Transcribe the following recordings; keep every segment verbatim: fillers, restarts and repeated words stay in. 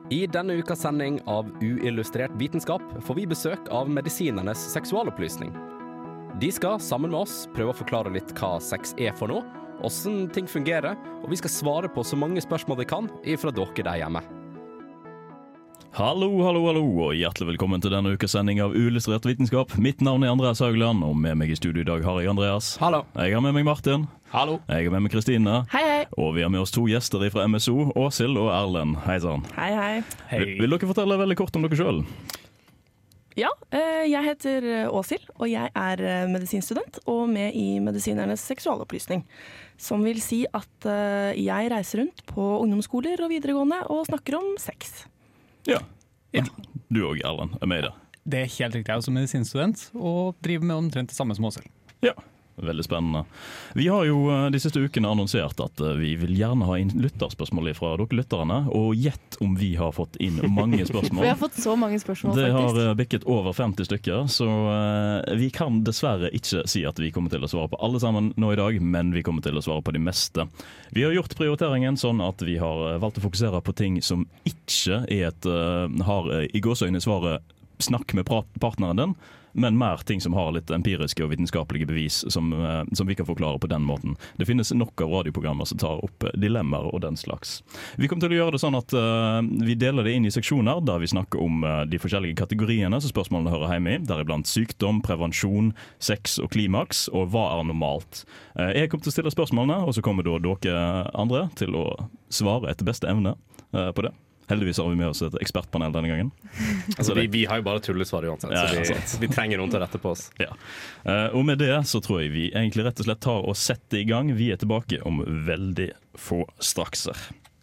I denne ukas sending av Uillustrert vitenskap får vi besøk av medisinernes seksualopplysning. De skal sammen med oss prøve å forklare litt hva sex er for noe, hvordan ting fungerer, og vi skal svare på så mange spørsmål vi kan ifra dere der hjemme. Hallo, hallo, hallo, og hjertelig velkommen til denne ukas sending av Uillustrert vitenskap. Mitt navn er Andreas Haugland, og med meg i studio i dag har jeg Andreas. Hallo. Jeg har med meg Martin. Hallo. Jeg har med meg Kristine. Hei, hei. Og vi har med oss to gjester fra M S O, Åshild og Erlend. Hei sann. Hei, hei. Hei. Vil, vil dere fortelle veldig kort om dere selv? Ja, jeg heter Åshild, og jeg er medisinstudent og med i medisinernes seksualopplysning. Som vil si at jeg reiser rundt på ungdomsskoler og videregående og snakker om sex. Ja. Ja. Du og Erlend er med i det. Det er helt riktig, jeg er også medisinstudent og driver med omtrent det samme som Åshild. Ja, veldig spennende. Vi har jo de siste ukene annonsert at vi vil gjerne ha inn lytterspørsmål fra dere lytterne, og gjett om vi har fått inn mange spørsmål. Vi har fått så mange spørsmål, det faktisk. Det har bikket over femti stykker, så vi kan dessverre ikke si at vi kommer til å svare på alle sammen nå i dag, men vi kommer til å svare på de meste. Vi har gjort prioriteringen sånn at vi har valgt å fokusere på ting som ikke er et, har i gåseøyne svaret snakk med partneren din, men mer ting som har litt empiriske og vitenskapelige bevis som, som vi kan forklare på den måten. Det finnes nok av radioprogrammer som tar opp dilemmaer og den slags. Vi kommer til å gjøre det sånn at uh, vi deler det inn i seksjoner der vi snakker om uh, de forskjellige kategoriene som spørsmålene hører hjemme i, deriblant sykdom, prevensjon, sex og klimaks, og hva er normalt. Uh, jeg kommer til å stille spørsmålene, og så kommer da dere andre til å svare etter beste evne uh, på det. Heldigvis har vi med oss et ekspertpanel denne gangen. Altså, vi, vi har jo bare tullesvar uansett, ja, så vi, vi trenger noen til å rette på oss. Ja. Uh, og med det så tror jeg vi egentlig rett og slett tar og setter i gang. Vi er tilbake om veldig få strakser.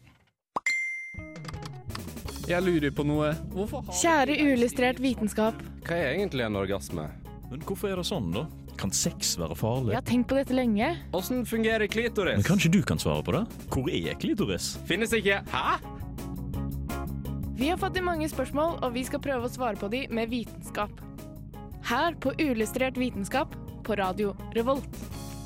Jeg lurer på noe. Hvorfor har... Kjære uillustrert vitenskap. Hva er egentlig en orgasme? Men hvorfor er det sånn da? Kan sex være farlig? Jeg har tenkt på dette lenge. Hvordan fungerer klitoris? Men kanskje du kan svare på det? Hvor er klitoris? Finnes ikke. Hæ? Vi har fått inn mange spørsmål, og vi skal prøve å svare på de med vitenskap. Her på Uillustrert vitenskap på Radio Revolt.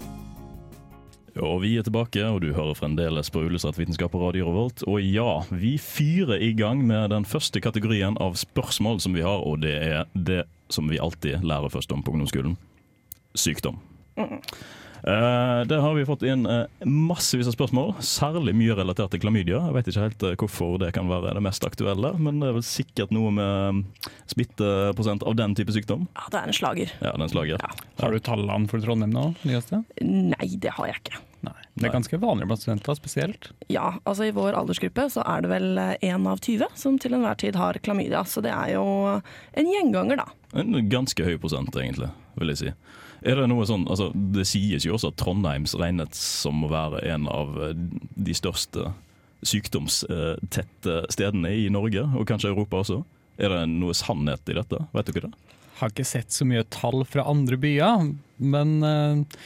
Og vi er tilbake, og du hører fremdeles på Uillustrert vitenskap på Radio Revolt. Og ja, vi fyrer i gang med den første kategorien av spørsmål som vi har, og det er det som vi alltid lærer først om på ungdomsskolen. Sykdom. Mm. Uh, der har vi fått inn uh, massevis av spørsmål, særlig mye relatert til klamydia. Jeg vet ikke helt uh, hvorfor det kan være det mest aktuelle, men det er vel sikkert noe med smitteprosent av den type sykdom. Ja, det er en slager. Ja, det er en slager. Ja. Har du tallene for Trondheim nå? Nyeste? Nei, det har jeg ikke. Nei. Det er ganske vanlig blant studenter, spesielt. Ja, altså i vår aldersgruppe så er det vel en av tyve som til enhver tid har klamydia, så det er jo en gjenganger da. En ganske høy prosent egentlig, vil jeg si. Er det noe sånn, altså det sies jo også at Trondheims regnet som å være en av de største sykdomstette stedene i Norge, og kanskje Europa også. Er det noe sannhet i dette? Vet du ikke det? Har ikke sett så mye tall fra andre byer, men uh,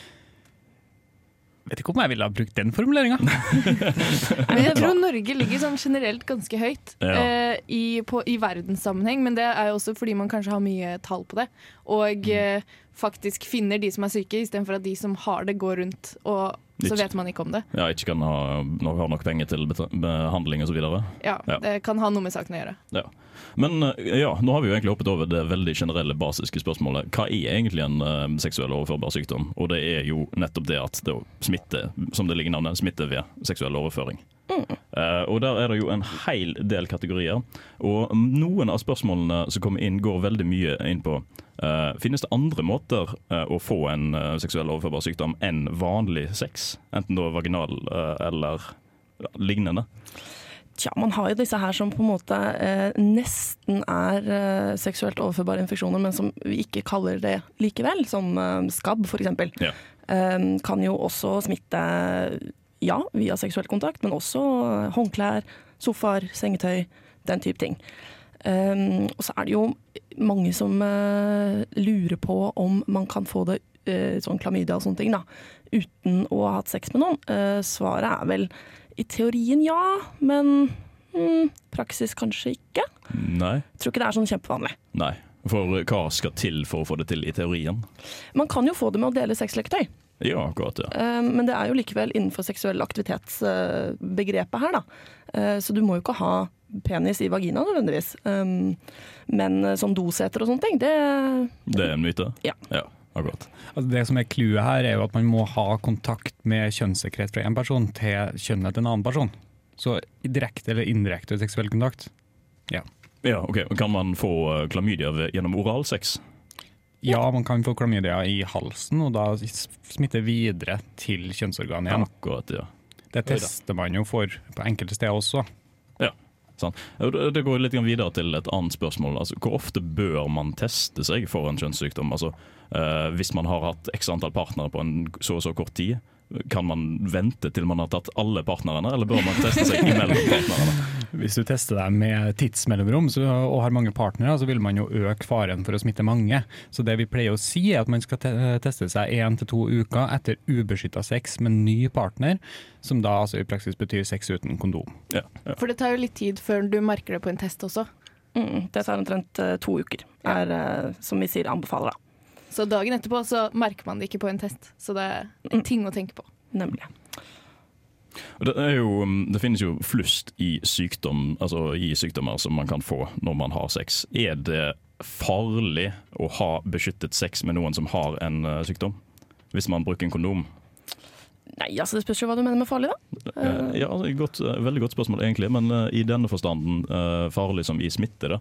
vet ikke om jeg ville ha brukt den formuleringen. Men jeg tror Norge ligger sånn generelt ganske høyt ja. eh, i, på, i verdenssammenheng, men det er jo også fordi man kanskje har mye tall på det, og eh, faktisk finner de som er syke, i stedet for at de som har det går rundt, og så vet man ikke om det. Ja, ikke kan ha, ha nok penger til behandling og så videre. Ja, ja, det kan ha noe med saken å gjøre. Ja. Men ja, nå har vi jo egentlig hoppet over det veldig generelle basiske spørsmålet. Hva er egentlig en uh, seksuell overførbar sykdom? Og det er jo nettopp det at det smitter, som det ligger navnet, smitter ved seksuell overføring. Mm. Uh, og der er det jo en hel del kategorier. Og noen av spørsmålene som kommer inn går veldig mye inn på uh, finnes det andre måter uh, å få en uh, seksuell overførbar sykdom enn vanlig sex? Enten da vaginal uh, eller ja, lignende? Tja, man har jo disse her som på en måte eh, nesten er eh, seksuelt overførbare infeksjoner, men som vi ikke kaller det likevel, som eh, skabb for eksempel. Ja. Eh, kan jo også smitte, ja, via seksuell kontakt, men også håndklær, sofaer, sengetøy, den type ting. Eh, og så er det jo mange som eh, lurer på om man kan få det eh, sånn klamydia og sånne ting da, uten å ha hatt sex med noen. Eh, svaret er vel i teorien ja, men hmm, praksis kanskje ikke. Nei. Jeg tror ikke det er sånn kjempevanlig. Nei, for hva skal til for å få det til i teorien? Man kan jo få det med å dele sexleketøy. Ja, akkurat, ja. Uh, men det er jo likevel innenfor seksuell aktivitetsbegrepet uh, her da. Uh, så du må jo ikke ha penis i vagina nødvendigvis. Um, men sånn doseter og sånne ting, det Det er en myte? Ja. Ja, akkurat. Altså det som er clouet her er jo at man må ha kontakt med kjønnssekret fra en person til kjønnet til en annen person. Så direkte eller indirekte seksuell kontakt. Ja. Ja, ok. Kan man få klamydia ved, gjennom oralsex? Ja, man kan få klamydia i halsen, og da smitte videre til kjønnsorganet igjen. Akkurat, ja. Det tester man jo for på enkelte steder også. Ja, sant. Det går litt videre til et annet spørsmål. Altså, hvor ofte bør man teste seg for en kjønnssykdom? Altså, eh, hvis man har hatt x antall partnere på en så og så kort tid, kan man vente til man har tatt alle partnerne, eller bør man teste seg imellom partnerne? Hvis du tester deg med tidsmellomrom så, og har mange partnere, så vil man jo øke faren for å smitte mange. Så det vi pleier å si er at man skal te teste seg en til to uker etter ubeskyttet sex med ny partner, som da altså i praksis betyr sex uten kondom. Ja, ja. For det tar jo litt tid før du merker det på en test også. Mm, det tar omtrent uh, to uker, er, uh, som vi sier anbefaler da. Så dagen etterpå så merker man det ikke på en test. Så det er en ting å tenke på. Nemlig. Det, er jo, det finnes jo flust i, sykdom, altså i sykdommer som man kan få når man har sex. Er det farlig å ha beskyttet sex med noen som har en uh, sykdom? Hvis man bruker en kondom? Nei, altså det spørs jo hva du mener med farlig da. Uh, ja, godt, uh, veldig godt spørsmål egentlig, men uh, i denne forstanden uh, farlig som i smitte da?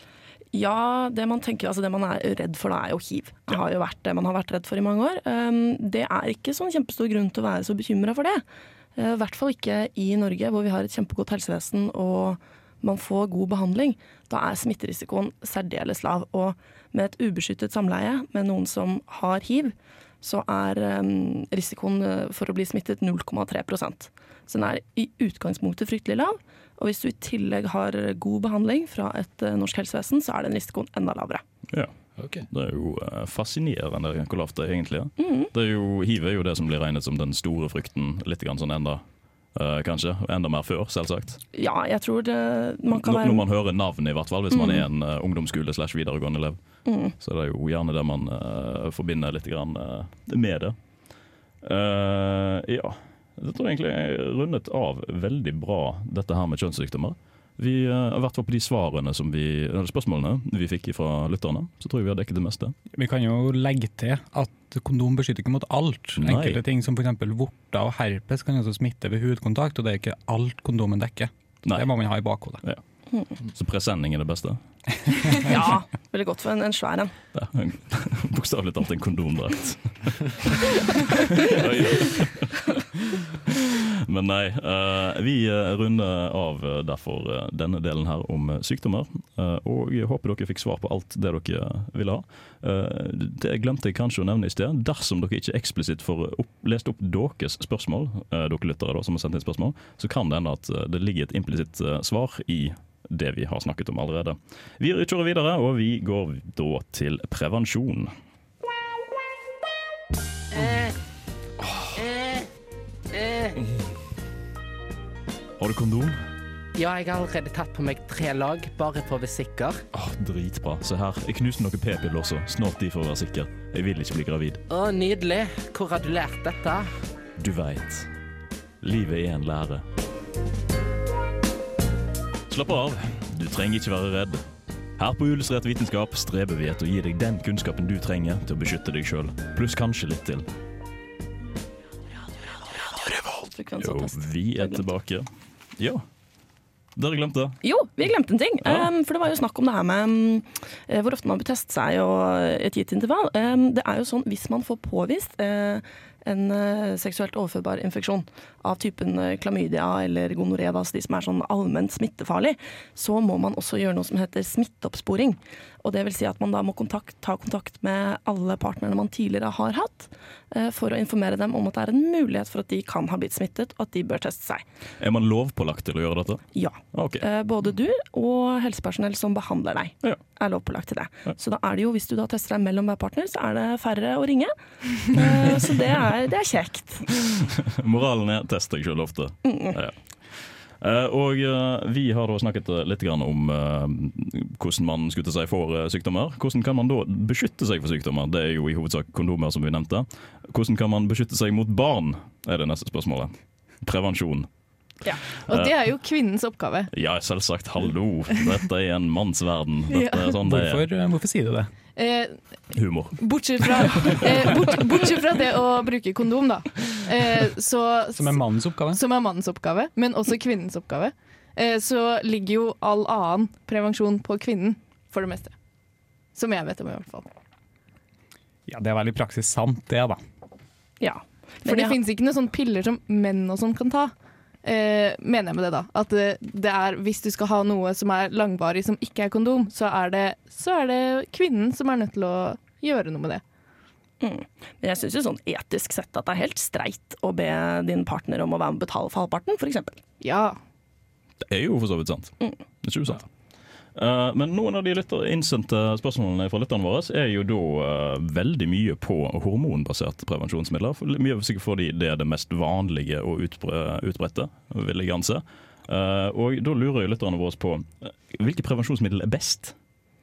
Ja, det man tenker, altså det man er redd for da er jo hiv. Det har jo vært det man har vært redd for i mange år. Um, det er ikke sånn kjempestor grunn til å være så bekymret for det. Uh, I hvert fall ikke i Norge, hvor vi har et kjempegodt helsevesen og man får god behandling. Da er smitterisikoen særdeles lav. Og med et ubeskyttet samleie med noen som har hiv, så er um, risikoen for å bli smittet null komma tre prosent. Så den er i utgangspunktet fryktelig lav. Og hvis du i tillegg har god behandling fra et uh, norsk helsevesen, så er den risikoen enda lavere. Ja, okay. Det er jo uh, fascinerende hvor lavt det er egentlig. Ja. Mm. Det er jo, hiv er jo det som blir regnet som den store frykten, litt grann sånn enda, uh, kanskje, enda mer før, selvsagt. Ja, jeg tror det, man kan N være... Når man hører navnet i hvert fall, hvis mm. man er en uh, ungdomsskole slash videregående elev, mm. så er det jo gjerne det man uh, forbinder litt grann, uh, med det. Uh, ja... Jeg tror egentlig jeg rundet av veldig bra dette her med kjønnssykdommer. Vi har vært på de svarene som vi, spørsmålene vi fikk fra lytterne, så tror jeg vi har dekket det meste. Vi kan jo legge til at kondom beskytter ikke mot alt. Nei. Enkelte ting som for eksempel vorter og herpes kan også smitte ved hudkontakt, og det er ikke alt kondomen dekker. Nei. Det må man ha i bakhodet. Ja. Så presenning er det beste? Ja, veldig godt for en, en svær en. Ja, bokstavlig talt en kondomdrakt. Men nei, uh, vi runder av derfor uh, denne delen her om sykdommer, uh, og jeg håper dere fikk svar på alt det dere ville ha. Uh, det glemte jeg kanskje å nevne i sted. Dersom dere ikke eksplisitt får opp, lest opp deres spørsmål, uh, dere lyttere da, som har sendt inn spørsmål, så kan det hende at uh, det ligger et implisitt uh, svar i det vi har snakket om allerede. Vi kjører videre, og vi går da til prevensjon. Har du kondom? Ja, jeg har allerede tatt på meg tre lag, bare for å være sikker. Åh, dritbra. Se her, jeg knuste noen p-piller også. Snart de for å være sikker. Jeg vil ikke bli gravid. Å, nydelig. Hvor har du lært dette? Du vet. Livet er en lære. Slapp av, du trenger ikke være redd. Her på Uillustrert vitenskap streber vi etter å gi deg den kunnskapen du trenger til å beskytte deg selv, pluss kanskje litt til. Jo, vi er tilbake. Ja, dere glemte det. Jo, vi glemte en ting, ja. um, for det var jo snakk om det her med um, hvor ofte man bør teste seg og et gitt intervall. Um, det er jo sånn, hvis man får påvist uh, en uh, seksuelt overførbar infeksjon av typen uh, klamydia eller gonoré, altså de som er sånn allment smittefarlig, så må man også gjøre noe som heter smitteoppsporing. Og det vil si at man da må kontakt, ta kontakt med alle partnerne man tidligere har hatt, uh, for å informere dem om at det er en mulighet for at de kan ha blitt smittet, og at de bør teste seg. Er man lovpålagt til å gjøre dette? Ja. Okay. Uh, både du og helsepersonell som behandler deg ja. er lovpålagt til det. Ja. Så da er det jo, hvis du da tester deg mellom hver partner, så er det færre å ringe. Uh, så det er, det er kjekt. Moralen er test deg selv ofte. Mm. Ja. Uh, og uh, vi har da snakket litt grann om uh, hvordan man skulle til seg for uh, sykdommer. Hvordan kan man da beskytte seg for sykdommer? Det er jo i hovedsak kondomer som vi nevnte. Hvordan kan man beskytte seg mot barn, er det neste spørsmålet. Prevensjon. Ja. Og det er jo kvinnens oppgave. Ja, selvsagt. Hallo. Dette er en mannsverden. Dette er sånn det er. Hvorfor, hvorfor sier du det? Eh, Humor. Bortsett fra, eh, bort, bortsett fra det å bruke kondom, da. Eh, så, som er mannens oppgave? Som er mannens oppgave, men også kvinnens oppgave. Eh, så ligger jo all annen prevensjon på kvinnen, for det meste. Som jeg vet om, i hvert fall. Ja, det er vel i praksis sant, det, da. Ja. For det finnes ikke noen sånne piller som menn og sånn kan ta. Eh, mener jeg med det da at det, det er, hvis du skal ha noe som er langvarig som ikke er kondom, så er det, så er det kvinnen som er nødt til å gjøre noe med det. Mm. Men jeg synes jo sånn etisk sett at det er helt streit å be din partner om å være med å betale for halvparten, for eksempel. Ja. Det er jo for så vidt sant. Mm. Det er ikke sant. Uh, men noen av de lytter, innsendte spørsmålene fra lytterne våre er jo da uh, veldig mye på hormonbaserte prevensjonsmidler. For, mye sikkert fordi det er det mest vanlige og utbre, utbredte, vil jeg anse. Uh, og da lurer jo lytterne våre på uh, hvilke prevensjonsmiddel er best?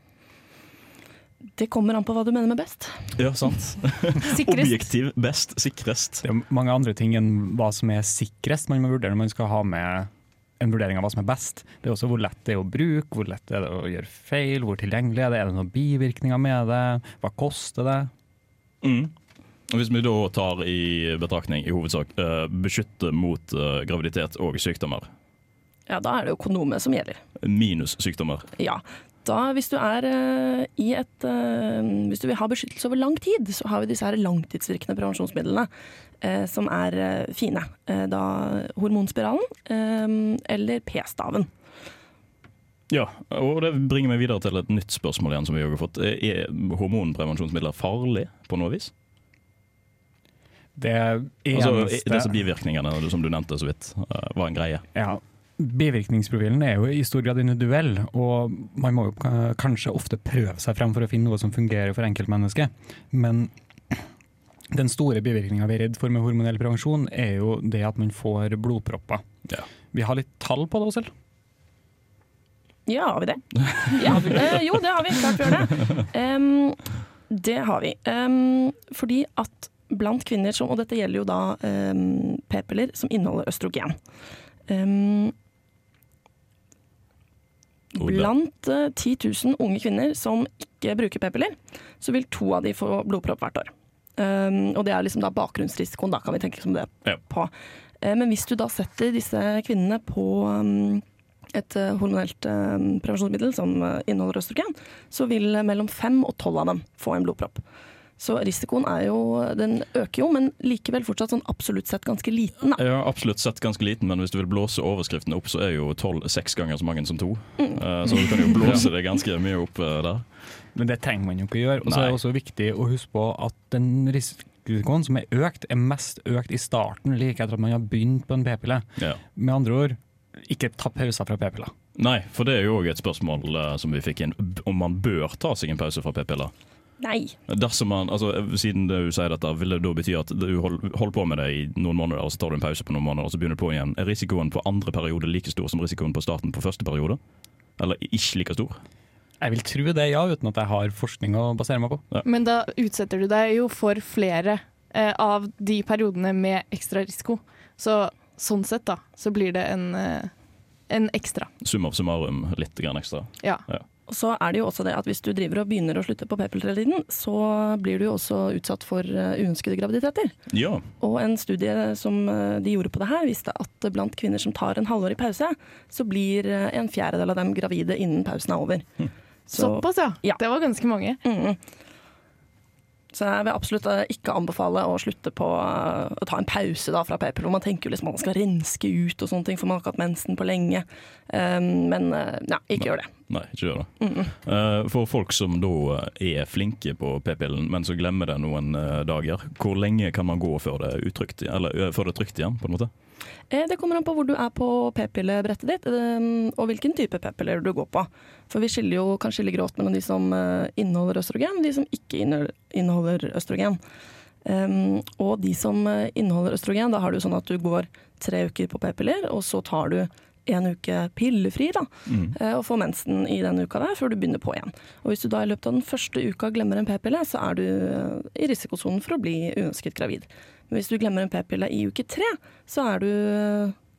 Det kommer an på hva du mener med best. Ja, sant. Objektiv, best, sikrest. Det er mange andre ting enn hva som er sikrest man må vurdere når man skal ha med en vurdering av hva som er best. Det er også hvor lett det er å bruke, hvor lett det er å gjøre feil, hvor tilgjengelig er det, er det noen bivirkninger med det, hva koster det? Mm. Hvis vi da tar i betraktning i hovedsak uh, beskytte mot uh, graviditet og sykdommer. Ja, da er det jo kondomet som gjelder. Minus sykdommer. Ja, da hvis du er uh, i et uh, hvis du vil ha beskyttelse over lang tid, så har vi disse her langtidsvirkende prevensjonsmidlene uh, som er uh, fine. Uh, da hormonspiralen uh, eller p-staven. Ja, og det bringer meg videre til et nytt spørsmål igjen som vi har fått. Er hormonprevensjonsmidler farlig på noe vis? Det eneste... Altså, disse bivirkningene som du nevnte så vidt, uh, var en greie. Ja. Bivirkningsprofilen er jo i stor grad individuell, og man må jo kanskje ofte prøve seg frem for å finne noe som fungerer for enkeltmennesket. Men den store bivirkningen vi er redd for med hormonell prevensjon er jo det at man får blodpropper. Ja. Vi har litt tall på det også, eller? Ja, har vi det? Ja, eh, jo, det har vi. Klart vi gjør det. Um, det har vi. Um, fordi at blant kvinner, som, og dette gjelder jo da um, p-piller som inneholder østrogen. Um, Blant uh, ti tusen unge kvinner som ikke bruker p-piller, så vil to av de få blodpropp hvert år. Um, og det er liksom da bakgrunnsrisikoen, da kan vi tenke som det ja. på. Uh, men hvis du da setter disse kvinnene på um, et uh, hormonelt uh, prevensjonsmiddel som uh, inneholder østrogen, så vil uh, mellom fem og tolv av dem få en blodpropp. Så risikoen er jo, den øker jo, men likevel fortsatt sånn absolutt sett ganske liten. Da. Ja, absolutt sett ganske liten, men hvis du vil blåse overskriften opp, så er jo tolv seks ganger så mange som to. Mm. Uh, så du kan jo blåse det ganske mye opp uh, der. Men det trenger man jo ikke å gjøre. Og så er det også viktig å huske på at den risikoen som er økt, er mest økt i starten, like etter at man har begynt på en p-pille. Ja. Med andre ord, ikke ta pauser fra p-piller. Nei, for det er jo også et spørsmål uh, som vi fikk inn, om man bør ta seg en pause fra p-piller. Nei. Dersom man, altså, siden du sier dette, vil det da bety at du holder på med det i noen måneder, og så tar du en pause på noen måneder, og så begynner du på igjen. Er risikoen på andre periode like stor som risikoen på starten på første periode? Eller ikke like stor? Jeg vil tro det, ja, uten at jeg har forskning å basere meg på. Ja. Men da utsetter du deg jo for flere eh, av de periodene med ekstra risiko. Så sånn sett da, så blir det en, eh, en ekstra. Sum av summarum, litt grann ekstra. Ja. Ja. Og så er det jo også det at hvis du driver og begynner å slutte på p-piller hele tiden, så blir du jo også utsatt for uønskede graviditeter. Ja. Og en studie som de gjorde på det her, viste at blant kvinner som tar en halvårig pause, så blir en fjerdedel av dem gravide innen pausen er over. Hm. Så, Såpass, ja. ja. Det var ganske mange. Mm. Så jeg vil absolutt ikke anbefale å slutte på å ta en pause da fra p-piller. Man tenker jo liksom at man skal renske ut og sånne ting, for man har ikke hatt mensen på lenge. Um, men ja, ikke Nei. gjør det. Nei, ikke gjør det. Mm-mm. Uh, for folk som da er flinke på p-pillen, men så glemmer det noen uh, dager, hvor lenge kan man gå før det er utrygt, eller uh, før det er trygt igjen, på en måte? Eh, det kommer an på hvor du er på p-pillebrettet ditt, um, og hvilken type p-piller du går på. For vi skiller jo, kan skille grått mellom de som uh, inneholder østrogen, og de som ikke inneholder østrogen. Um, og de som uh, inneholder østrogen, da har du sånn at du går tre uker på p-piller, og så tar du en uke pillefri da, mm. og får mensen i den uka der, før du begynner på igjen. Og hvis du da i løpet av den første uka glemmer en p-pille, så er du i risikosonen for å bli uønsket gravid. Men hvis du glemmer en p-pille i uke tre, så er du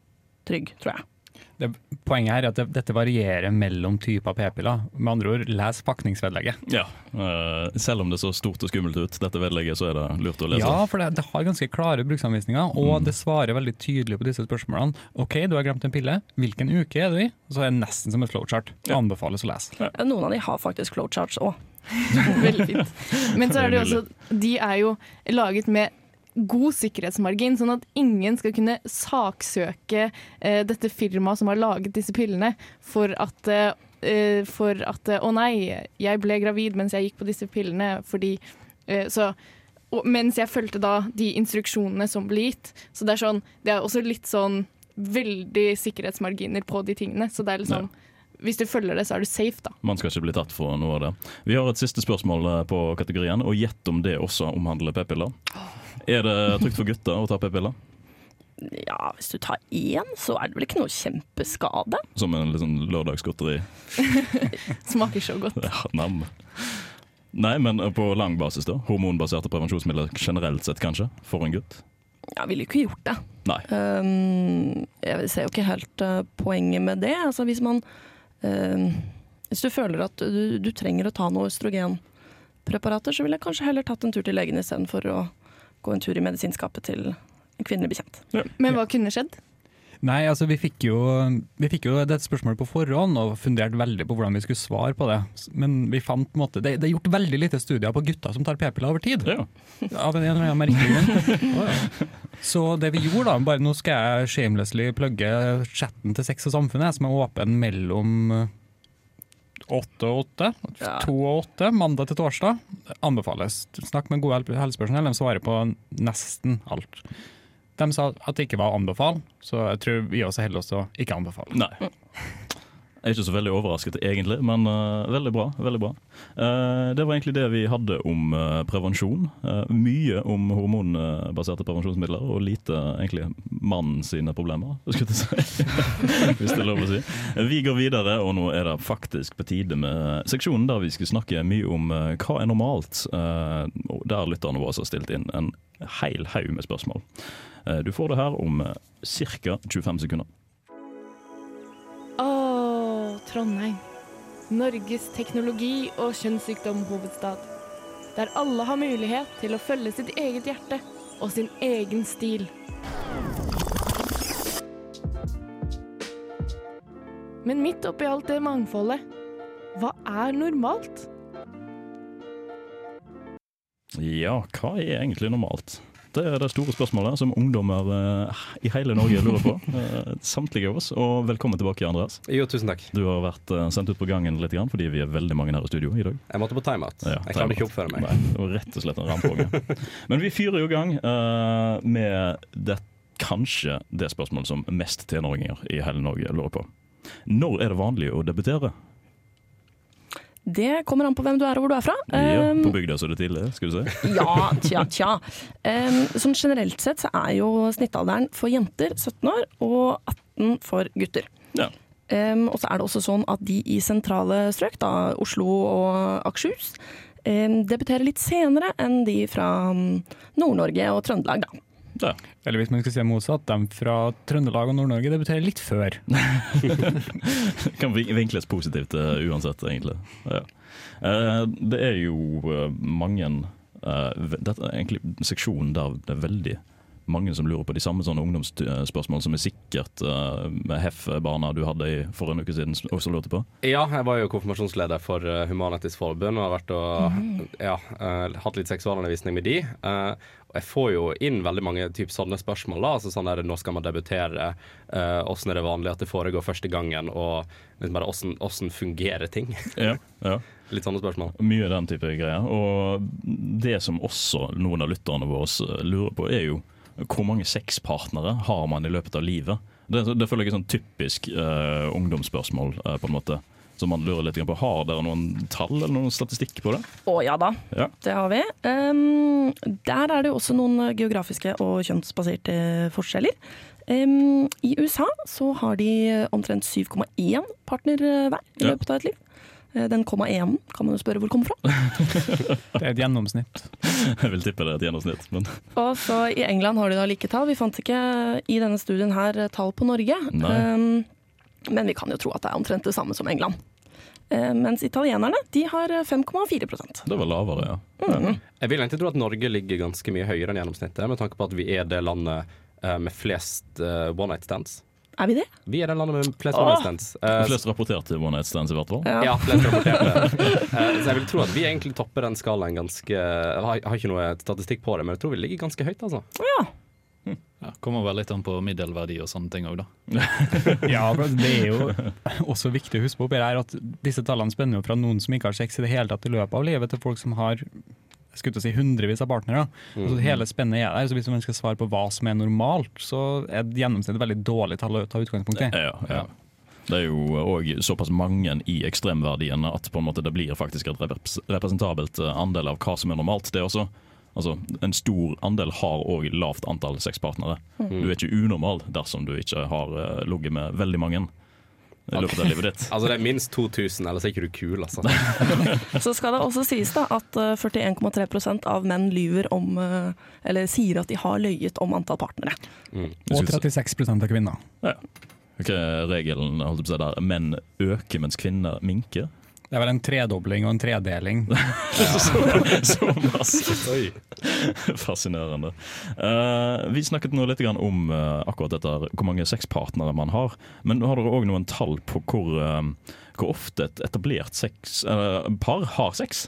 trygg, tror jeg. Det, poenget her er at det, dette varierer mellom typer p-piller. Med andre ord, les pakningsvedlegget. Ja, uh, selv om det så stort og skummelt ut, dette vedlegget, så er det lurt å lese. Ja, for det, det har ganske klare bruksanvisninger, og Mm. det svarer veldig tydelig på disse spørsmålene. Ok, du har glemt en pille. Hvilken uke er du i? Så er det nesten som et flowchart. Det Ja. anbefales å lese. Ja, Noen av de har faktisk flowcharts òg. Veldig fint. Men så er det jo også, de er jo laget med god sikkerhetsmargin, sånn at ingen skal kunne saksøke eh, dette firmaet som har laget disse pillene for at, eh, for at å nei, jeg ble gravid mens jeg gikk på disse pillene, fordi eh, så, og, mens jeg fulgte da de instruksjonene som ble gitt. Så det er sånn, det er også litt sånn veldig sikkerhetsmarginer på de tingene, så det er liksom hvis du følger det, så er du safe, da. Man skal ikke bli tatt for noe av det. Vi har et siste spørsmål på kategorien, og gjett om det også omhandler p-piller. Er det trygt for gutter å ta p-piller? Ja, hvis du tar én, så er det vel ikke noe kjempeskade. Som en liksom lørdagsgodteri? Smaker så godt. Ja, nam. Nei, men på lang basis da? Hormonbaserte prevensjonsmidler generelt sett kanskje, for en gutt? Jeg ville jo ikke gjort det. Nei. Um, jeg ser jo ikke helt uh, poenget med det. Altså, hvis man um, hvis du føler at du, du trenger å ta noe østrogenpreparater, så ville jeg kanskje heller tatt en tur til legen i stedet for å gå en tur i medisinskapet til en kvinnelig bekjent. Ja. Men hva kunne skjedd? Nei, altså vi fikk jo, vi fikk jo dette spørsmålet på forhånd og funderte veldig på hvordan vi skulle svare på det. Men vi fant på en måte, det, det er gjort veldig lite studier på gutter som tar p-piller over tid. Ja. Av en eller annen merkelig grunn. Så det vi gjorde da, bare nå skal jeg shamelessly plugge chatten til Sex og Samfunnet, som er åpen mellom åtte og åtte, Ja. to og åtte, mandag til torsdag. Anbefales. Snakk med gode helsepersonell, de svarer på nesten alt. De sa at det ikke var anbefalt, så jeg tror vi også holder oss til å ikke anbefale. Nei. Jeg er ikke så veldig overrasket egentlig, men uh, veldig bra. Veldig bra. Uh, det var egentlig det vi hadde om uh, prevensjon. Uh, mye om hormonbaserte prevensjonsmidler, og lite egentlig mannen sine problemer, skulle jeg si. Hvis det er lov å si. Vi går videre, og nå er det faktisk på tide med seksjonen der vi skal snakke mye om uh, hva er normalt. Uh, og der lytterne våre har stilt inn en hel haug med spørsmål. Uh, du får det her om uh, ca. tjuefem sekunder. Åh, Trondheim. Norges teknologi- og kjønnssykdomhovedstad. Der alle har mulighet til å følge sitt eget hjerte og sin egen stil. Men midt oppi alt det mangfoldet, hva er normalt? Ja, hva er egentlig normalt? Det er det store spørsmålet som ungdommer uh, i hele Norge lurer på. Uh, samtlige av oss. Og velkommen tilbake, Andreas. Jo, tusen takk. Du har vært uh, sendt ut på gangen litt, grann, fordi vi er veldig mange her i studio i dag. Jeg måtte på timeout. Ja, jeg klarer ikke å oppføre meg. Nei, det var rett og slett en ramponge. Men vi fyrer jo i gang uh, med det, kanskje det spørsmålet som mest tenåringer i hele Norge lurer på. Når er det vanlig å debutere? Det kommer an på hvem du er og hvor du er fra. Ja, Um, på bygda så er det tidlig, skal du si. Ja, tja, tja. Um, sånn generelt sett så er jo snittalderen for jenter sytten år og atten for gutter. Ja. Um, og så er det også sånn at de i sentrale strøk, da Oslo og Akershus, um, debuterer litt senere enn de fra um, Nord-Norge og Trøndelag, da. Ja. Eller hvis man skal si motsatt, de fra Trøndelag og Nord-Norge debuterer litt før. Kan vinkles positivt uh, uansett, egentlig. Ja. Uh, det er jo uh, mange uh, Dette er egentlig seksjonen der det er veldig mange som lurer på de samme sånne ungdomsspørsmål som er sikkert uh, med H E F-barna du hadde i for en uke siden også lurte på. Ja, jeg var jo konfirmasjonsleder for uh, Human-Etisk Forbund og har vært og, ja, uh, hatt litt seksualundervisning med de. Uh, og jeg får jo inn veldig mange typ sånne spørsmål. Da. Altså sånn der, nå skal man debutere, uh, hvordan er det vanlig at det foregår første gangen, og liksom bare hvordan, hvordan fungerer ting. Ja, ja. Litt sånne spørsmål. Mye den type greier. Og det som også noen av lytterne våre lurer på, er jo hvor mange sexpartnere har man i løpet av livet? Det, det føler jeg er sånn typisk uh, ungdomsspørsmål, uh, på en måte, som man lurer litt på. Har dere noen tall eller noen statistikk på det? Å ja da, Ja. det har vi. Um, der er det også noen geografiske og kjønnsbaserte forskjeller. Um, I U S A så har de omtrent syv komma én partner hver i Ja. løpet av et liv. Den komma én kan man jo spørre hvor kommer fra. Det er et gjennomsnitt. Jeg vil tippe det er et gjennomsnitt. Men... Og så i England har de da like tall. Vi fant ikke i denne studien her tall på Norge. Um, men vi kan jo tro at det er omtrent det samme som England. Uh, mens italienerne, de har fem komma fire prosent. Det var lavere, ja. Mm. Jeg vil egentlig tro at Norge ligger ganske mye høyere enn gjennomsnittet, med tanke på at vi er det landet uh, med flest uh, one night stands. Er vi det? Vi er det landet med flest one night stands. Uh, flest rapporterte one night stands i hvert fall. Ja, ja flest rapporterte. uh, så jeg vil tro at vi egentlig topper den skalaen ganske... Jeg har, jeg har ikke noe statistikk på det, men jeg tror vi ligger ganske høyt, altså. Ja. Hm. Ja, kommer vel litt an på middelverdi og sånne ting også, da. Ja, det er jo også viktig å huske på her at disse tallene spenner jo fra noen som ikke har sex i det hele tatt i løpet av livet, til folk som har... Jeg skulle til å si hundrevis av partnere. Mm. Altså, hele spennet er der, så hvis man skal svare på hva som er normalt, så er gjennomsnitt et veldig dårlig tall å ta utgangspunkt i. Ja, ja. Det er jo også såpass mange i ekstremverdiene at på en måte det blir faktisk et representabelt andel av hva som er normalt. Det er også, altså, en stor andel har også lavt antall sexpartnere. Mm. Du er ikke unormal dersom du ikke har uh, ligget med veldig mange i løpet av livet ditt. Altså det er minst to tusen, ellers er ikke du kul, altså. Så skal det også sies da at førtien komma tre prosent av menn lyver om, eller sier at de har løyet om antall partnere. Mm. Og trettiseks prosent av kvinner. Ja. Hva er regelen, holdt jeg på å si der? Menn øker mens kvinner minker? Det er vel en tredobling og en tredeling. så, så masse. Oi. Fascinerende. Uh, vi snakket nå litt om uh, akkurat dette, hvor mange sexpartnere man har. Men har dere også noen tall på hvor, uh, hvor ofte et etablert sex, uh, par har sex?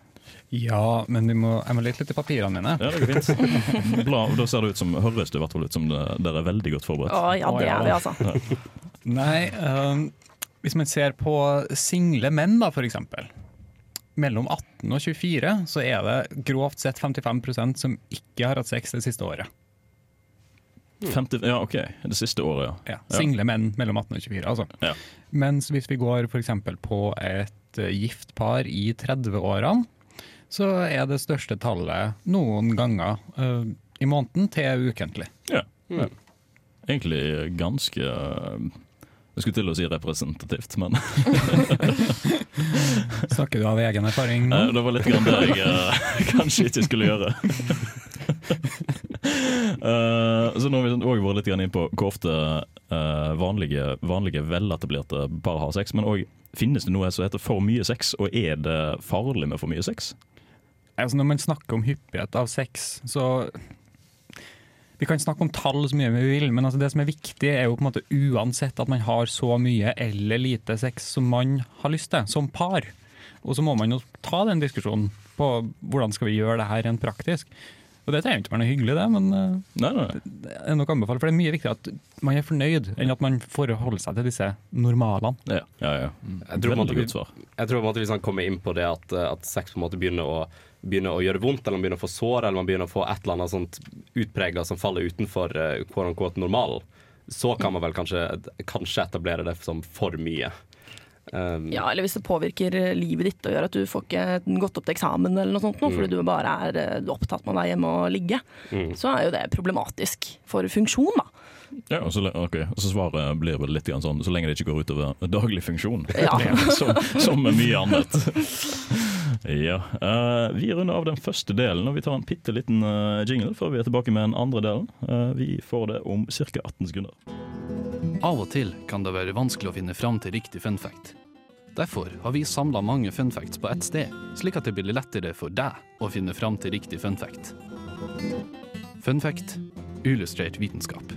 Ja, men vi må, jeg må lete litt i papirene mine. Ja, det går fint. Bla, da ser det ut som, høres det i hvert fall ut som dere er veldig godt forberedt. Å, ja, det er vi altså. Ja. Nei, um, hvis man ser på single menn da, for eksempel, mellom atten og tjuefire, så er det grovt sett femtifem prosent som ikke har hatt sex det siste året. femti, ja, ok. Det siste året, ja. ja single menn mellom atten og tjuefire, altså. Ja. Mens hvis vi går for eksempel på et gift par i tredve-årene, så er det største tallet noen ganger uh, i måneden til ukentlig. Ja. ja. Egentlig ganske... Jeg skulle til å si representativt, men... Snakker du av egen erfaring nå? Det var litt grann det jeg uh, kanskje ikke skulle gjøre. uh, så nå har vi også vært litt grann inn på hvor ofte uh, vanlige, vanlige veletablerte par har sex, men også, finnes det noe som heter for mye sex, og er det farlig med for mye sex? Altså, når man snakker om hyppighet av sex, så... Vi kan snakke om tall så mye vi vil, men altså det som er viktig er jo på en måte uansett at man har så mye eller lite sex som man har lyst til, som par. Og så må man jo ta den diskusjonen på hvordan skal vi gjøre det her rent praktisk. Og det trenger ikke være noe hyggelig det, men nei, nei. det er nok anbefalt, for det er mye viktigere at man er fornøyd enn at man forholder seg til disse normalene. Ja, ja, ja. Jeg tror, måte, vi, jeg tror måte, hvis man kommer inn på det at, at sex på en måte begynner å begynner å gjøre vondt, eller man begynner å få sår, eller man begynner å få et eller annet sånt utpreget som faller utenfor uh, quote-unquote normalen, så kan man vel kanskje, kanskje etablere det som for mye. Um, ja, eller hvis det påvirker livet ditt og gjør at du får ikke gått opp til eksamen eller noe sånt, nå, mm. fordi du bare er opptatt med deg hjemme og ligge, mm. så er jo det problematisk for funksjon da. Ja, og så, okay. og så svaret blir vel litt sånn, så lenge det ikke går utover daglig funksjon. Ja. som, som med mye annet. Ja, uh, vi runder av den første delen, og vi tar en bitte liten uh, jingle før vi er tilbake med den andre delen. Uh, vi får det om cirka atten sekunder. Av og til kan det være vanskelig å finne fram til riktig fun fact. Derfor har vi samlet mange fun facts på ett sted, slik at det blir lettere for deg å finne fram til riktig fun fact. Fun fact, illustrert vitenskap.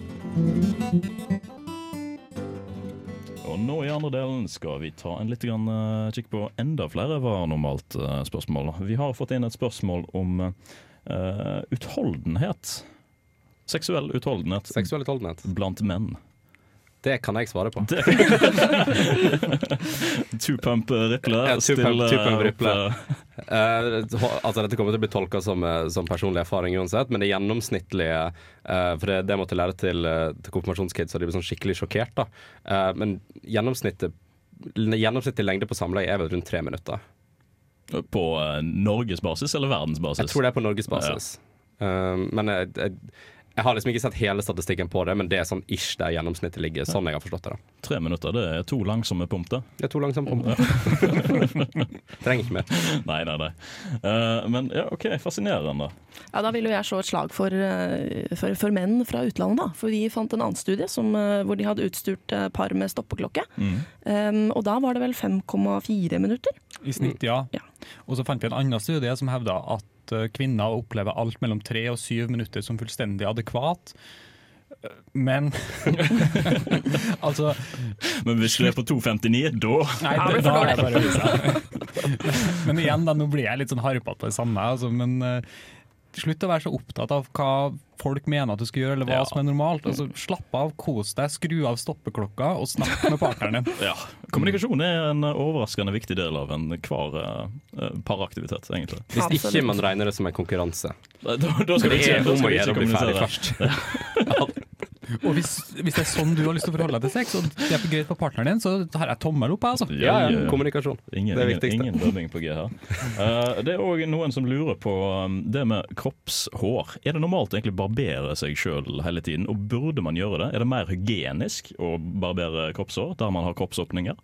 Og nå i andre delen skal vi ta en litt grann, uh, kikk på enda flere var normalt uh, spørsmål. Vi har fått inn et spørsmål om uh, utholdenhet. Seksuell utholdenhet. Seksuell utholdenhet. Blant menn. Det kan jeg svare på. Two-pump Riple. Ja, two-pump two Riple. Uh, altså dette kommer til å bli tolket som, som personlig erfaring uansett, men det gjennomsnittlige, uh, for det, det måtte jeg lære til, til konfirmasjonskids, så de ble sånn skikkelig sjokkert da. Uh, men gjennomsnittet, gjennomsnittlig lengde på samleie er vel rundt tre minutter. På uh, Norges basis eller verdens basis? Jeg tror det er på Norges basis. Ja. Uh, men jeg, jeg Jeg har liksom ikke sett hele statistikken på det, men det er sånn ish der gjennomsnittet ligger, sånn jeg har forstått det da. Tre minutter, det er to langsomme pump da. Det er to langsomme pump. Trenger ikke mer. Nei, nei, nei. Uh, men ja, ok, fascinerende. Ja, da vil jo jeg slå et slag for, for, for menn fra utlandet da, for vi fant en annen studie som, hvor de hadde utstyrt par med stoppeklokke. Mm. Um, og da var det vel fem komma fire minutter. I snitt, ja. ja. Og så fant vi en annen studie som hevda at kvinner opplever alt mellom tre og syv minutter som fullstendig adekvat. Men altså Men hvis du er på to femtini, da Nei, det, da er det bare Men igjen, da, nå blir jeg litt sånn harpet på det samme. Altså, men uh, slutt å være så opptatt av hva folk mener at du skal gjøre, eller hva ja. som er normalt. Altså, slapp av, kos deg, skru av stoppeklokka og snakk med partneren din. Ja. Kommunikasjon er en overraskende viktig del av en hver uh, paraktivitet, egentlig. Hvis Absolutt. Ikke man regner det som en konkurranse. Da, da skal det er om å gjøre å bli ferdig først. Ja. Og hvis, hvis det er sånn du har lyst til å forholde deg til sex, og det er greit på partneren din, så har jeg tommel opp, altså. Ja, ja, kommunikasjon. Ingen, det er viktigste. Ingen dømming på G her. Uh, det er også noen som lurer på um, det med kroppshår. Er det normalt å egentlig barbere seg selv hele tiden, og burde man gjøre det? Er det mer hygienisk å barbere kroppshår, der man har kroppsåpninger?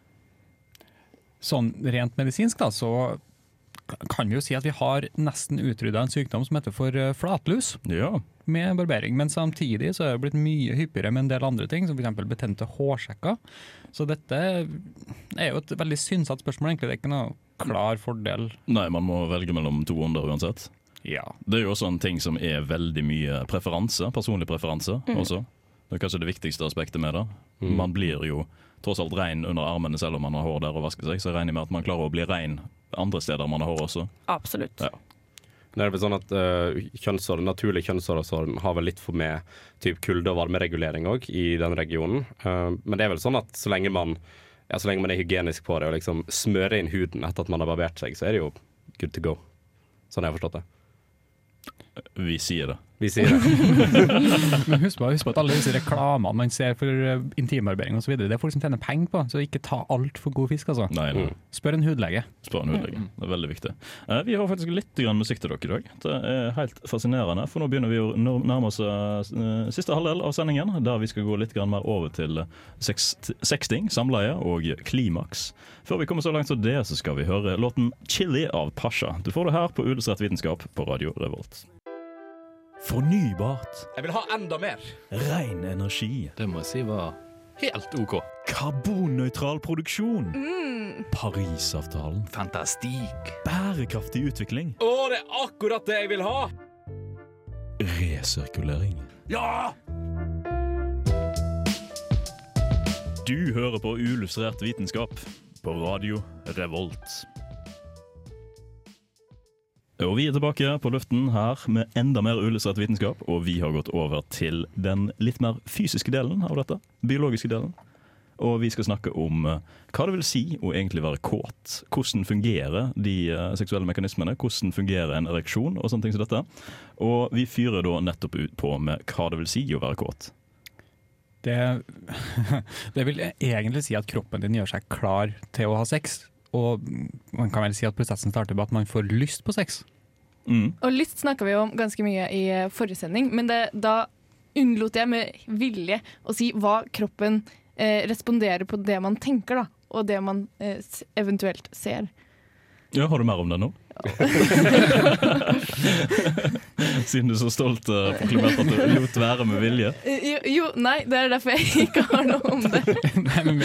Sånn rent medisinsk da, så kan vi jo si at vi har nesten utryddet en sykdom som heter for flatlus. Ja. Med barbering, men samtidig så er det blitt mye hyppigere med en del andre ting, som for eksempel betente hårsekker. Så dette er jo et veldig synsatt spørsmål, egentlig. Det er ikke noe klar fordel. Nei, man må velge mellom to onder uansett. Ja. Det er jo også en ting som er veldig mye preferanse, personlig preferanse mm. også. Det er kanskje det viktigste aspektet med det. Mm. Man blir jo tross alt ren under armene selv om man har hår der og vasker seg, så jeg regner med at man klarer å bli ren andre steder man har hår også. Absolutt. Ja. Det er vel sånn at uh, kjønnshår, naturlig kjønnshår har vel litt for med typ kulde- og varmeregulering også i den regionen. Uh, men det er vel sånn at så lenge man, ja, så lenge man er hygienisk på det og liksom smører inn huden etter at man har barbert seg, så er det jo good to go. Sånn har jeg forstått det. Vi sier det. Vi sier det. Men husk på, husk på at alle disse reklamene man ser for intimbarbering og så videre, det er folk som tjener penger på, så ikke ta alt for god fisk, altså. Nei, nei. Spør en hudlege. Spør en hudlege, det er veldig viktig. Eh, vi har faktisk litt grann musikk til dere i dag. Det er helt fascinerende, for nå begynner vi å nærme oss uh, siste halvdel av sendingen, der vi skal gå litt grann mer over til sexting, samleie og klimaks. Før vi kommer så langt som det, så skal vi høre låten Chili av Pasha. Du får det her på Uillustrert vitenskap på Radio Revolt. Fornybart. Jeg vil ha enda mer. Ren energi. Det må jeg si var helt ok. Karbonnøytral produksjon. Mm. Parisavtalen. Fantastisk. Bærekraftig utvikling. Å, det er akkurat det jeg vil ha. Resirkulering. Ja! Du hører på Uillustrert vitenskap på Radio Revolt. Og vi er tilbake på luften her med enda mer uillustrert vitenskap, og vi har gått over til den litt mer fysiske delen av dette, biologiske delen. Og vi skal snakke om uh, hva det vil si å egentlig være kåt. Hvordan fungerer de uh, seksuelle mekanismene, hvordan fungerer en ereksjon og sånne ting som dette. Og vi fyrer da nettopp ut på med hva det vil si å være kåt. Det, det vil egentlig si at kroppen din gjør seg klar til å ha sex. Og man kan vel si at prosessen starter med at man får lyst på sex. Mm. Og lyst snakket vi om ganske mye i forrige sending, men det, da unnlot jeg med vilje å si hva kroppen eh, responderer på det man tenker, da, og det man eh, eventuelt ser. Ja, har du mer om det nå? Siden du så stolt uh, proklamerte at du lot være med vilje. Jo, jo, nei, det er derfor jeg ikke har noe om det. Nei, men,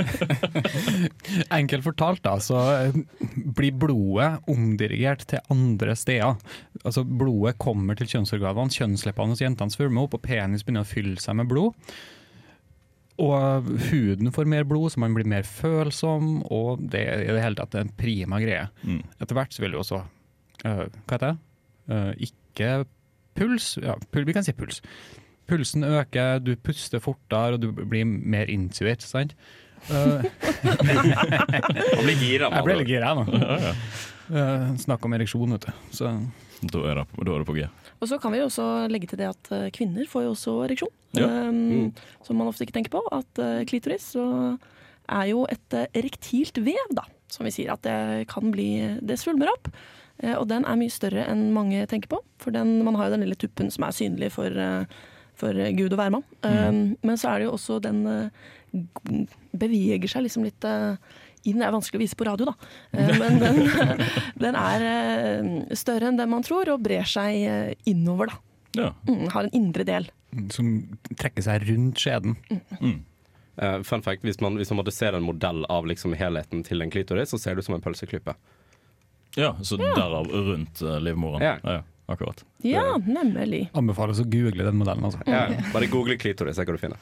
enkelt fortalt da, så blir blodet omdirigert til andre steder. Altså blodet kommer til kjønnsorganene, kjønnsleppene hos jentene svulmer opp, og penis begynner å fylle seg med blod. Og huden får mer blod, så man blir mer følsom, og det er i det hele tatt en prima greie. Mm. Etter hvert så vil du også, uh, hva heter det? Uh, ikke puls, ja, pul, vi kan si puls. Pulsen øker, du puster fortere, og du blir mer intuit, sant? Uh, Han blir gira. Jeg blir litt gira nå. Ja, ja. Uh, snakk om ereksjon, vet du. Så Da er, det, da er det på G. Og så kan vi også legge til det at kvinner får jo også ereksjon. Ja. Um, Mm. Som man ofte ikke tenker på. At uh, klitoris så er jo et uh, erektilt vev, da. som vi sier at det kan bli, det svulmer opp. Eh, og den er mye større enn mange tenker på, for den, man har jo den lille tuppen som er synlig for, for Gud og hvermann. Mm. Um, men så er det jo også den beveger seg liksom litt inn, det er vanskelig å vise på radio da, uh, men den, den er uh, større enn det man tror, og brer seg innover da. Ja. Mm, har en indre del. Som trekker seg rundt skjeden. Mm. Mm. Uh, fun fact, hvis man, hvis man måtte se en modell av liksom helheten til en klitoris, så ser det ut som en pølseklype. Ja, så Ja. derav rundt uh, livmoren. Ja. Ja, akkurat. Ja, nemlig. Anbefales å google den modellen, altså. Ja, bare google klitoris, så kan du finne.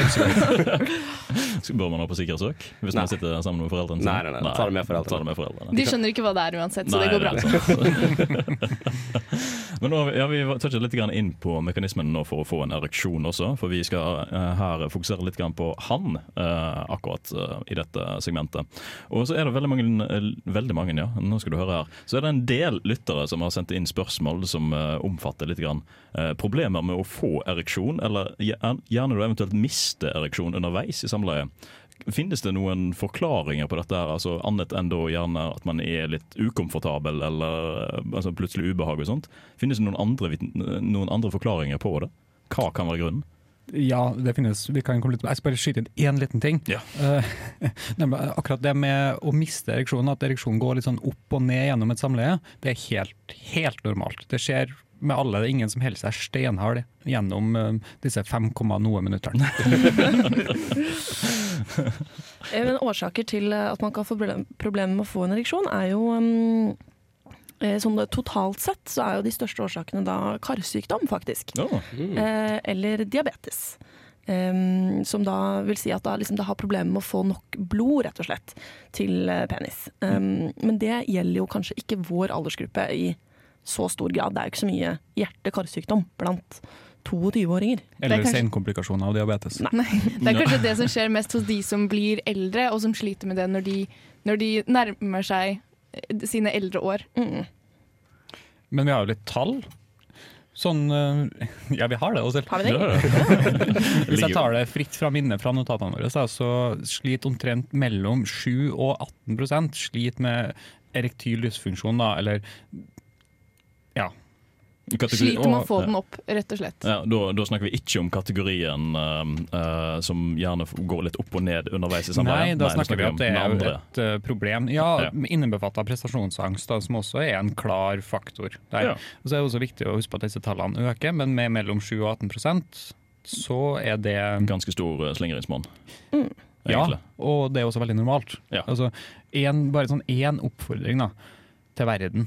Så bør man ha på sikkerhetssøk hvis Nei. man sitter sammen med foreldrene sine? Nei, nei, nei, ta det med foreldrene. Ta det med foreldrene. De skjønner ikke hva det er uansett, så Nei, det går bra. det er sant. Men nå har vi, ja, vi touchet litt grann inn på mekanismen nå for å få en ereksjon også, for vi skal uh, her fokusere litt grann på han uh, akkurat uh, i dette segmentet. Og så er det veldig mange, uh, veldig mange, ja, nå skal du høre her, så er det en del lyttere som har sendt inn spørsmål som uh, omfatter litt grann uh, problemer med å få ereksjon, eller gjerne du eventuelt miste ereksjon underveis i samleie. Finnes det noen forklaringer på dette her, altså annet enn da gjerne at man er litt ukomfortabel eller altså plutselig ubehag og sånt? Finnes det noen andre, noen andre forklaringer på det? Hva kan være grunnen? Ja, det finnes. Vi kan komme litt, jeg skal bare skyte inn en liten ting. Ja. Uh, nemlig, akkurat det med å miste ereksjonen, at ereksjonen går litt sånn opp og ned gjennom et samleie, det er helt, helt normalt. Det skjer med alle, det er ingen som holder seg steinhard gjennom uh, disse fem komma noe minutterne. Men årsaker til at man kan få problemer med å få en ereksjon er jo um, sånn totalt sett så er jo de største årsakene da karsykdom faktisk. Oh. Mm. Eh, eller diabetes. Um, som da vil si at da, liksom, det har problemer med å få nok blod rett og slett til penis. Um, men det gjelder jo kanskje ikke vår aldersgruppe i så stor grad. Det er jo ikke så mye hjerte-karsykdom blant tjueåringer. Eller kanskje... senkomplikasjoner av diabetes. Nei. Nei, det er kanskje det som skjer mest hos de som blir eldre, og som sliter med det når de, når de nærmer seg sine eldre år. Mm. Men vi har jo litt tall. Sånn, ja, vi har det også. Har vi det? Ja. Hvis jeg tar det fritt fra minnet fra notatene våre, så sliter omtrent mellom sju og atten prosent sliter med erektyl dysfunksjon, da, eller ja. Kategori- Sliter med å få og- den opp, rett og slett. Ja, da, da snakker vi ikke om kategorien uh, uh, som gjerne går litt opp og ned underveis i samleie. Nei, da snakker vi om at det den er andre. et uh, problem. Ja, Ja. innebeffattet prestasjonsangst, da, som også er en klar faktor der. Ja. Og så er det også viktig å huske på at disse tallene øker, men med mellom sju og atten prosent, så er det Ganske stor uh, slingringsmonn. Mm. Ja, Egentlig. og det er også veldig normalt. Ja. Altså, en, bare sånn én oppfordring da, til verden.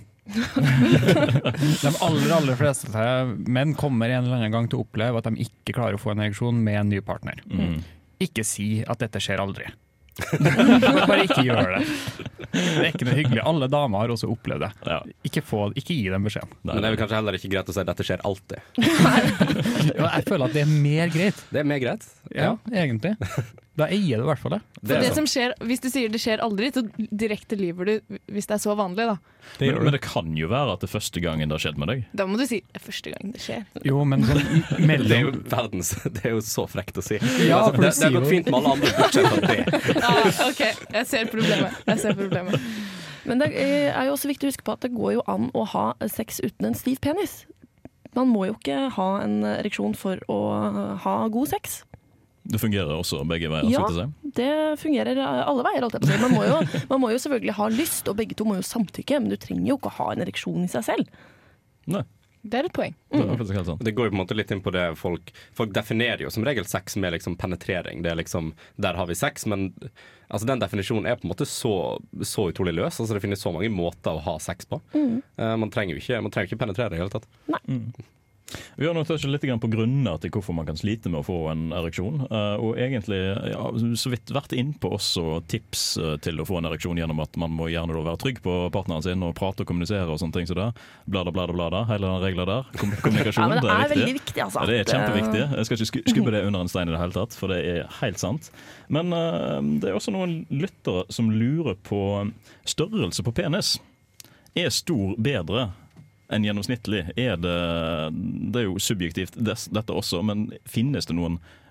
De aller, aller fleste menn kommer en eller annen gang til å oppleve at de ikke klarer å få en ereksjon med en ny partner. Mm. Ikke si at dette skjer aldri. Bare ikke gjør det. Det er ikke noe hyggelig. Alle damer har også opplevd det. Ja. Ikke, få, ikke gi dem beskjeden. Men det er vel kanskje heller ikke greit å si at dette skjer alltid. Ja, jeg føler at det er mer greit. Det er mer greit. Ja, egentlig. Da eier du i hvert fall det. Det For er det sant. som skjer, hvis du sier det skjer aldri, så direkte lyver du hvis det er så vanlig, da. Det Men, gjør men du. det kan jo være at det er første gangen det har skjedd med deg. Da må du si det er første gang det skjer. Jo, men sånn Det er jo mellom verdens Det er jo så frekt å si. Ja, Altså, for du det, det sier har gått jo- fint med alle andre bortsett fra det. Ja, OK, jeg ser problemet. Jeg ser problemet. Men det er jo også viktig å huske på at det går jo an å ha sex uten en stiv penis. Man må jo ikke ha en ereksjon for å ha god sex. Det fungerer også begge veier. Ja, skal jeg si. det fungerer alle veier. Alt jeg på å si. Man, må jo, man må jo selvfølgelig ha lyst, og begge to må jo samtykke, men du trenger jo ikke å ha en ereksjon i seg selv. Nei, Det er et poeng. det er faktisk helt sant. Det går jo på en måte litt inn på det folk Folk definerer jo som regel sex med liksom penetrering. Det er liksom, der har vi sex, men altså den definisjonen er på en måte så, så utrolig løs. Altså det finnes så mange måter å ha sex på. Mm. Eh, man trenger jo ikke, man trenger ikke penetrere i det hele tatt. Mm. Vi har nå touchet litt grann på grunner til hvorfor man kan slite med å få en ereksjon. eh, Og egentlig ja, så vidt vært inn på også tips eh, til å få en ereksjon gjennom at man må gjerne da være trygg på partneren sin og prate og kommunisere og sånne ting som det. Blada, blada, blada. Hele den regla der. Kom kommunikasjon, Ja, men det er viktig. veldig viktig, altså. Ja, det er kjempeviktig. Jeg skal ikke sku- skubbe det under en stein i det hele tatt, for det er helt sant. Men eh, det er også noen lyttere som lurer på størrelse på penis. Er stor bedre enn gjennomsnittlig? Er det, det er jo subjektivt des, dette også, men finnes det noen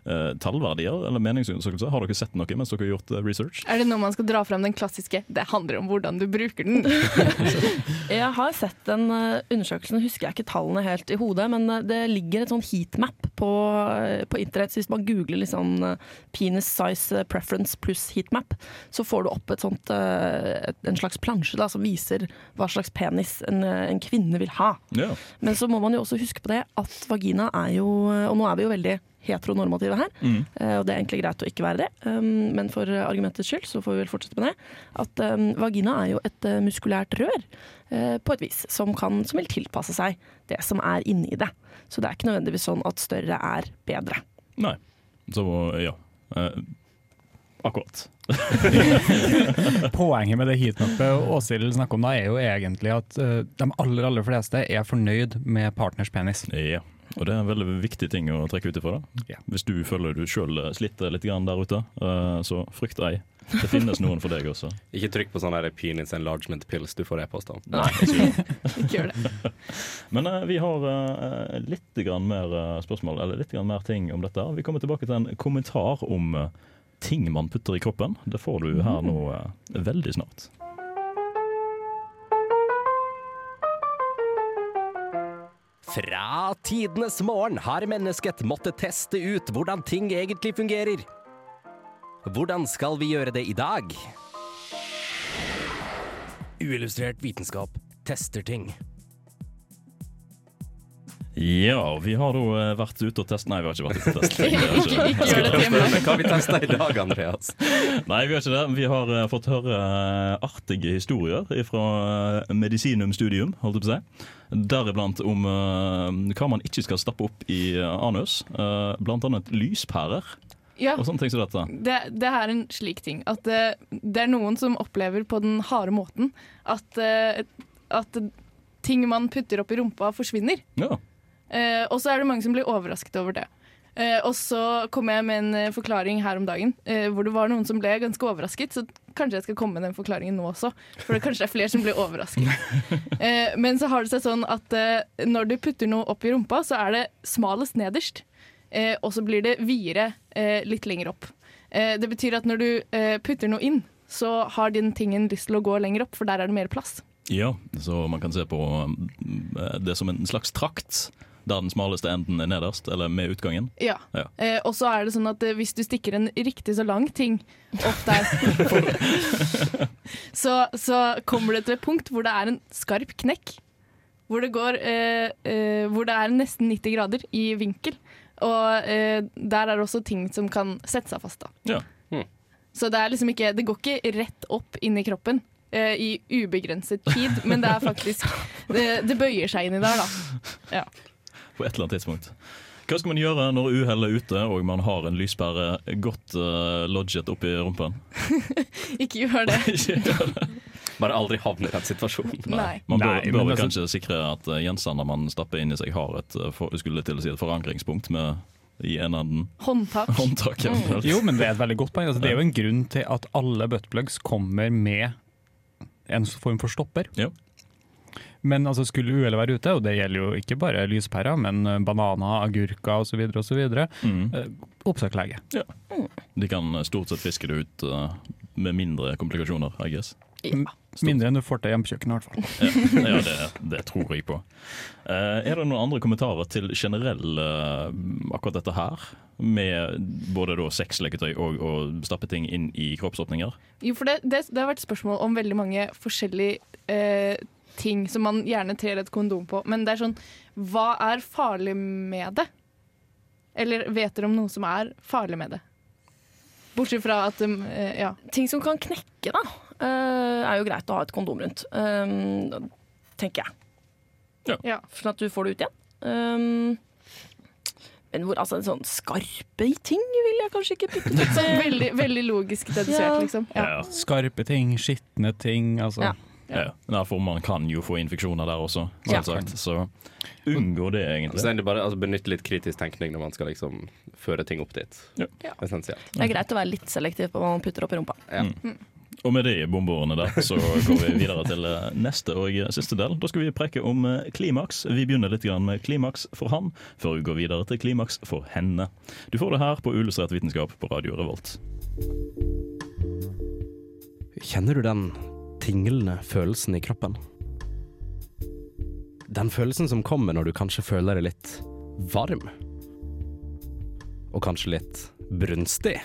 uh, tallverdier eller meningsundersøkelser. Har dere sett noe mens dere har gjort uh, research? Er det nå man skal dra frem den klassiske 'det handler om hvordan du bruker den'? Jeg har sett den uh, undersøkelsen, husker jeg ikke tallene helt i hodet, men uh, det ligger et sånn heatmap på, uh, på internett. Så hvis man googler liksom, uh, penis size preference pluss heatmap, så får du opp et sånt, uh, en slags plansje da, som viser hva slags penis en, en kvinne vil ha. Ja. Men så må man jo også huske på det at vagina er jo, og nå er vi jo veldig heteronormative her, Mm. uh, og det er egentlig greit å ikke være det, um, men for argumentets skyld så får vi vel fortsette med det, at um, vagina er jo et uh, muskulært rør uh, på et vis, som, kan, som vil tilpasse seg det som er inni det. Så det er ikke nødvendigvis sånn at større er bedre. Nei. Så ja. Uh, akkurat. Poenget med det heatmappet Åshild snakker om da, er jo egentlig at uh, de aller, aller fleste er fornøyd med partners penis. Ja. Og det er en veldig viktig ting å trekke ut ifra. Da. Ja. Hvis du føler du selv sliter litt grann der ute, uh, så frykt ei. Det finnes noen for deg også. Ikke trykk på sånne penis enlargement pills, du får e-post av. Nei, ikke gjør det. Ikke gjør det. Men uh, vi har uh, litt grann mer uh, spørsmål, eller litt grann mer ting om dette. Vi kommer tilbake til en kommentar om uh, ting man putter i kroppen. Det får du her nå uh, veldig snart. Fra tidenes morgen har mennesket måttet teste ut hvordan ting egentlig fungerer. Hvordan skal vi gjøre det i dag? Uillustrert vitenskap tester ting. Ja, vi har da vært ute og testet. Nei, vi har ikke vært ute og testet. Ikke, ikke gjør det til meg. Hva har vi testet i dag, Andreas? Nei, vi har ikke det. Vi har uh, fått høre uh, artige historier fra uh, Medisinum Studium, holdt jeg på å si. Deriblant om uh, hva man ikke skal stappe opp i uh, anus. Uh, blant annet lyspærer. Ja, Og sånne ting som dette. det, det er en slik ting. At det, det er noen som opplever på den harde måten at, eh, at ting man putter opp i rumpa forsvinner. Ja. Eh, og så er det mange som blir overrasket over det. Eh, og så kom jeg med en eh, forklaring her om dagen, eh, hvor det var noen som ble ganske overrasket. Så kanskje jeg skal komme med den forklaringen nå også, for det kanskje er flere som blir overrasket. Eh, men så har det seg sånn at eh, når du putter noe opp i rumpa, så er det smalest nederst. Eh, og så blir det videre eh, litt lenger opp. Eh, det betyr at når du eh, putter noe inn, så har din tingen lyst til å gå lenger opp, for der er det mer plass. Ja, så man kan se på um, det som en slags trakt, der den smaleste enden er nederst, eller med utgangen. Ja. Ja. Eh, og så er det sånn at eh, hvis du stikker en riktig så lang ting opp der, så, så kommer det til et punkt hvor det er en skarp knekk, hvor det, går, eh, eh, hvor det er nesten nitti grader i vinkel. Og eh, der er også ting som kan sette seg fast da. Ja. Hmm. Så det er liksom ikke, det går ikke rett opp inn i kroppen eh, i ubegrenset tid, men det er faktisk, det, det bøyer seg inn i der da. Ja. På et eller annet tidspunkt. Hva skal man gjøre når uhellet er ute og man har en lyspære godt uh, lodget oppi rumpen? Ikke gjør det. Bare aldri havne i den situasjonen. Nei. Man bør, Nei, bør men vel altså- kanskje sikre at uh, gjenstander man stapper inn i seg har et, uh, for, skulle til å si et forankringspunkt med i en enden Håndtak. håndtak. eventuelt. Jo, men det er et veldig godt poeng. Altså, det er jo en grunn til at alle buttplugs kommer med en form for stopper. Ja. Men altså, skulle uhellet være ute, og det gjelder jo ikke bare lyspærer, men bananer, agurker osv., osv., Mm. eh, oppsøk lege. De kan stort sett fiske det ut uh, med mindre komplikasjoner, I guess. Ja. Mindre enn du får til hjemmekjøkken i hvert fall. Ja, ja det, det tror jeg på. Uh, er det noen andre kommentarer til generell uh, akkurat dette her? Med både da sexleketøy og å stappe ting inn i kroppsåpninger? Jo, for det, det, det har vært spørsmål om veldig mange forskjellige eh, ting som man gjerne trer et kondom på. Men det er sånn, hva er farlig med det? Eller vet dere om noe som er farlig med det? Bortsett fra at, um, eh, ja. Ting som kan knekke, da, eh, er jo greit å ha et kondom rundt, um, tenker jeg. Ja. Sånn at du får det ut igjen. Um, men hvor, altså, sånn skarpe ting vil jeg kanskje ikke putte ut. Så veldig, veldig logisk dedusert, Ja. liksom. Ja. Ja. Skarpe ting, skitne ting, altså. Ja. Ja. Ja, for man kan jo få infeksjoner der også, Ja. selvsagt. Så unngå det, egentlig. Så er det bare altså, benytte litt kritisk tenkning når man skal liksom føre ting opp dit. Ja. Ja. Essensielt. Det er greit å være litt selektiv på hva man putter opp i rumpa. Ja. Mm. Og med det bombordene der, så går vi videre til neste og siste del. Da skal vi preke om klimaks. Vi begynner litt grann med klimaks for han, før vi går videre til klimaks for henne. Du får det her på Uillustrert vitenskap på Radio Revolt. Kjenner du den tinglende følelsen i kroppen? Den følelsen som kommer når du kanskje føler deg litt varm. Og kanskje litt brunstig.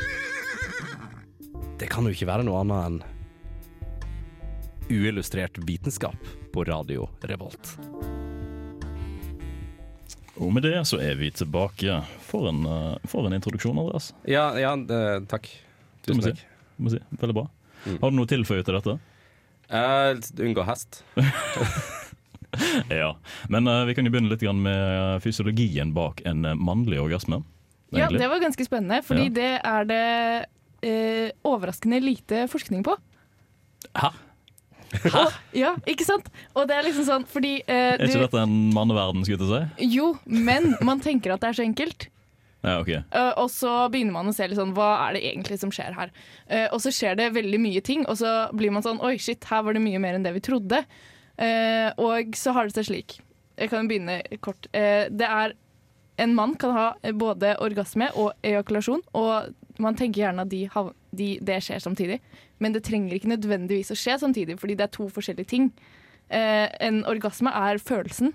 Det kan jo ikke være noe annet enn uillustrert vitenskap på Radio Revolt. Og med det så er vi tilbake. For en, for en introduksjon, Andreas. Ja, ja det, takk. Tusen må takk. Si. Må si. Veldig bra. Mm. Har du noe tilføye til dette? Uh, unngå hest. Ja, men uh, vi kan jo begynne litt grann med fysiologien bak en mannlig orgasme. Ja, egentlig. det var ganske spennende, fordi Ja. det er det Eh, overraskende lite forskning på. Hæ? Hæ? Og, ja, ikke sant? Og det er liksom sånn, fordi eh, Er ikke du, dette en manneverden, skulle jeg til å si? Jo, men man tenker at det er så enkelt. Ja, ok. Uh, og så begynner man å se litt sånn, hva er det egentlig som skjer her? Uh, og så skjer det veldig mye ting, og så blir man sånn, oi shit, her var det mye mer enn det vi trodde. Uh, og så har det seg slik. Jeg kan begynne kort. Uh, det er, en mann kan ha både orgasme og ejakulasjon, og man tenker gjerne at de, de, det skjer samtidig, men det trenger ikke nødvendigvis å skje samtidig, fordi det er to forskjellige ting. Uh, en orgasme er følelsen,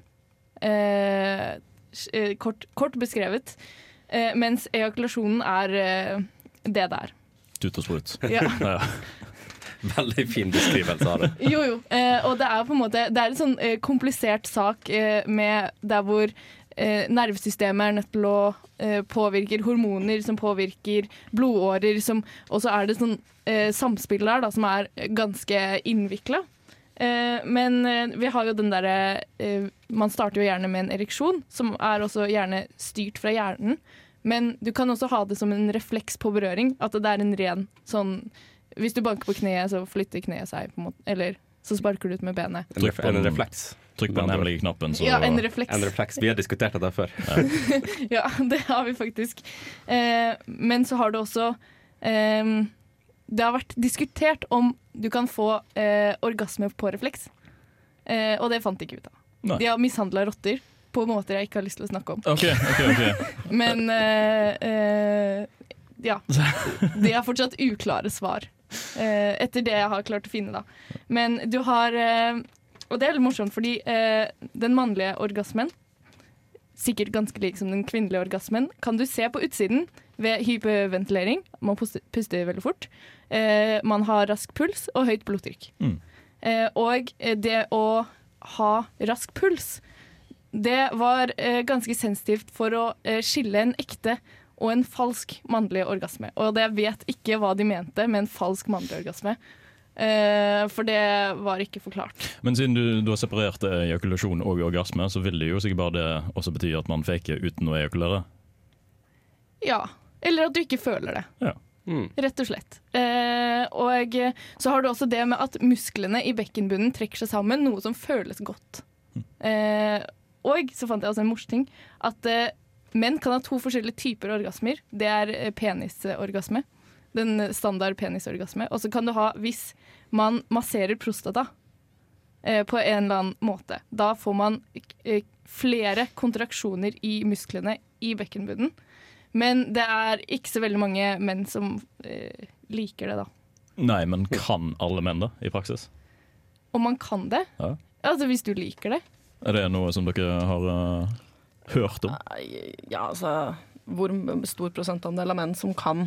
uh, kort, kort beskrevet, uh, mens ejakulasjonen er uh, det der. Tut og sprut. Ja. Ja. Veldig fin beskrivelse av det. Jo, jo. Uh, og det er på en måte det er en sånn uh, komplisert sak uh, med der hvor uh, nervesystemet er nødt til å uh, påvirke hormoner som påvirker blodårer, som, og så er det sånn uh, samspill der da, som er ganske innviklet. Uh, men uh, vi har jo den derre uh, man starter jo gjerne med en ereksjon, som er også gjerne styrt fra hjernen. Men du kan også ha det som en refleks på berøring, at det er en ren sånn. Hvis du banker på kneet, så flytter kneet seg på en måte, eller så sparker du ut med benet. En, ref en refleks. Trykk på den hemmelige knappen. Så ja, en refleks. En refleks. Vi har diskutert det der før. Ja, ja det har vi faktisk. Eh, men så har du også eh, det har vært diskutert om du kan få eh, orgasme på refleks. Eh, og det fant de ikke ut av. Nei. De har mishandlet rotter på måter jeg ikke har lyst til å snakke om. ok, ok, ok. Men eh, eh, ja, de har fortsatt uklare svar. Uh, etter det jeg har klart å finne da. Men du har uh, og det er litt morsomt fordi uh, den mannlige orgasmen, sikkert ganske lik som den kvinnelige orgasmen, kan du se på utsiden ved hyperventilering. Man puster, puster veldig fort. Uh, man har rask puls og høyt blodtrykk. Mm. Uh, og det å ha rask puls, det var uh, ganske sensitivt for å uh, skille en ekte og en falsk mannlig orgasme. Og jeg vet ikke hva de mente med en falsk mannlig orgasme. Uh, for det var ikke forklart. Men siden du, du har separert ejakulasjon og orgasme, så vil det jo sikkert bare det også bety at man faker uten å ejakulere. Ja, eller at du ikke føler det. Ja. Mm. Rett og slett. Uh, og så har du også det med at musklene i bekkenbunnen trekker seg sammen, noe som føles godt. Uh, og så fant jeg også en morsom ting, at uh, menn kan ha to forskjellige typer orgasmer. Det er penisorgasme, den standard penisorgasme. Og så kan du ha, hvis man masserer prostata eh, på en eller annen måte, da får man eh, flere kontraksjoner i musklene i bekkenbunnen. Men det er ikke så veldig mange menn som eh, liker det da. Nei, men kan alle menn det i praksis? Og man kan det. Ja. Altså hvis du liker det. Er det noe som dere har uh, hørt om? Ja, altså hvor stor prosentandel av menn som kan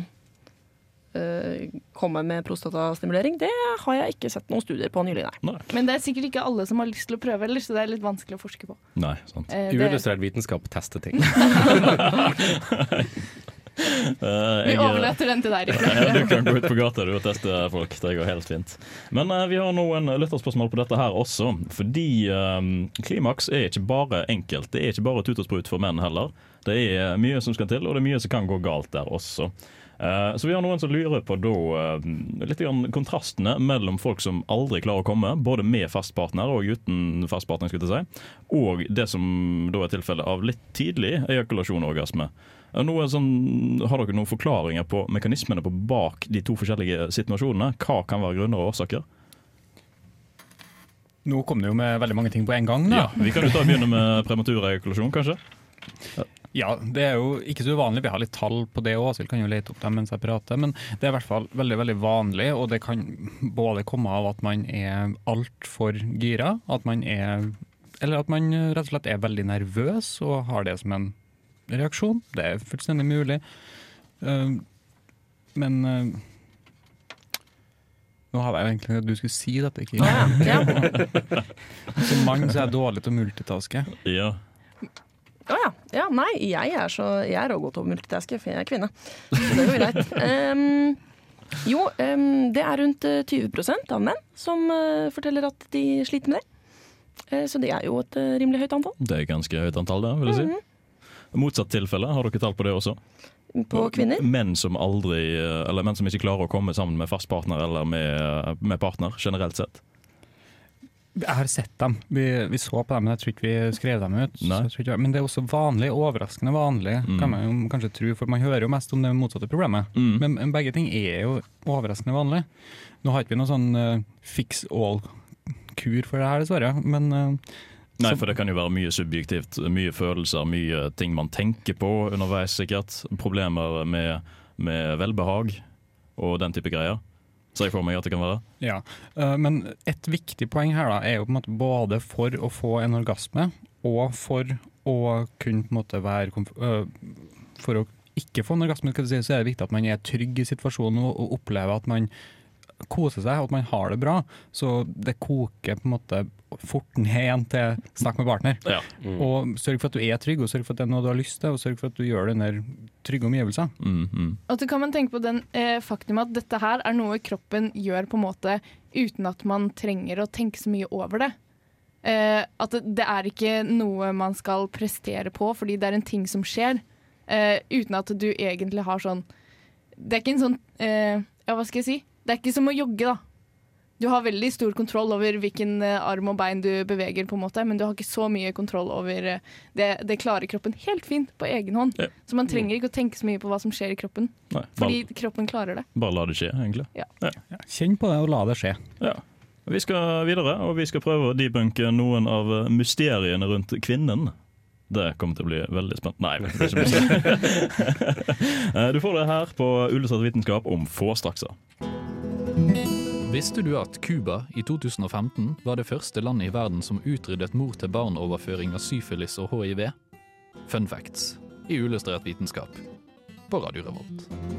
uh, komme med prostatastimulering, det har jeg ikke sett noen studier på nylig, nei. Nei. Men det er sikkert ikke alle som har lyst til å prøve, eller, så det er litt vanskelig å forske på. Nei, sant. Eh, det, Uillustrert vitenskap tester ting. Uh, vi jeg, overlater den til deg. ja, du kan gå ut på gata og teste folk, det går helt fint. Men uh, vi har noen lytterspørsmål på dette her også. Fordi um, klimaks er ikke bare enkelt. Det er ikke bare tut og sprut for menn heller. Det er mye som skal til, og det er mye som kan gå galt der også. Uh, så vi har noen som lurer på da, uh, litt grann kontrastene mellom folk som aldri klarer å komme, både med fastpartner og uten fastpartner, skulle jeg si, og det som da er tilfellet av litt tidlig ejakulasjon og orgasme. Noe sånn, har dere noen forklaringer på mekanismene på bak de to forskjellige situasjonene? Hva kan være grunner og årsaker? Nå kom det jo med veldig mange ting på en gang. Da. Ja, vi kan jo ta og begynne med prematur ejakulasjon, kanskje? Ja, det er jo ikke så uvanlig. Vi har litt tall på det også, så vi kan jo lete opp dem mens jeg prater. Men det er i hvert fall veldig, veldig vanlig, og det kan både komme av at man er alt for gira, at man er, eller at man rett og slett er veldig nervøs og har det som en reaksjon. Det er fullstendig mulig. Men nå har jeg egentlig at du skulle si dette, ikke? Ja. Som mann så er jeg dårlig til å multitaske. Ja. Å ja. ja. Nei, jeg er så jeg er også god til å multitaske, for jeg er kvinne. Så det er jo greit. Um, jo, um, det er rundt tjue prosent av menn som uh, forteller at de sliter med det. Uh, så det er jo et uh, rimelig høyt antall. Det er ganske høyt antall, det, vil jeg si. Mm-hmm. Motsatt tilfelle, har dere tall på det også? På kvinner? Menn som aldri, eller menn som ikke klarer å komme sammen med fast partner eller med, med partner, generelt sett. Jeg har sett dem. Vi, vi så på dem, men jeg tror ikke vi skrev dem ut. Ikke, men det er også vanlig, overraskende vanlig, mm. kan man jo kanskje tro, for man hører jo mest om det motsatte problemet. Mm. Men, men begge ting er jo overraskende vanlig. Nå har ikke vi noen sånn uh, fix all-kur for det her, dessverre, men... Uh, Nei, for det kan jo være mye subjektivt, mye følelser, mye ting man tenker på underveis sikkert. Problemer med, med velbehag og den type greier. Så jeg får meg at det kan være. Ja, uh, men et viktig poeng her da, er jo på en måte både for å få en orgasme, og for å kunne på en måte være, uh, for å ikke få en orgasme, skal du si, så er det viktig at man er trygg i situasjonen og, og opplever at man koser seg, og at man har det bra. Så det koker på en måte fort ned igjen til snakk med partner. Ja. Mm. Og sørg for at du er trygg, og sørg for at det er noe du har lyst til, og sørg for at du gjør den der trygge omgivelser. Mm, mm. Og så kan man tenke på den eh, faktum at dette her er noe kroppen gjør på en måte uten at man trenger å tenke så mye over det. Eh, at det, det er ikke noe man skal prestere på, fordi det er en ting som skjer, eh, uten at du egentlig har sånn... Det er ikke en sånn... Eh, ja, hva skal jeg si? Det er ikke som å jogge, da. Du har veldig stor kontroll over hvilken arm og bein du beveger, på en måte, men du har ikke så mye kontroll over det. Det klarer kroppen helt fint på egen hånd. Ja. Så man trenger ikke å tenke så mye på hva som skjer i kroppen. Nei, bare, fordi kroppen klarer det. Bare la det skje, egentlig. Ja. Ja. Kjenn på det og la det skje. Ja. Vi skal videre, og vi skal prøve å debunke noen av mysteriene rundt kvinnen. Det kommer til å bli veldig spennende. Nei, det er ikke mye. Du får det her på Illustrert vitenskap om få strakser. Visste du at Cuba i to tusen og femten var det første landet i verden som utryddet mor-til-barn-overføring av syfilis og H I V? Fun facts i Illustrert vitenskap på Radio Revolt.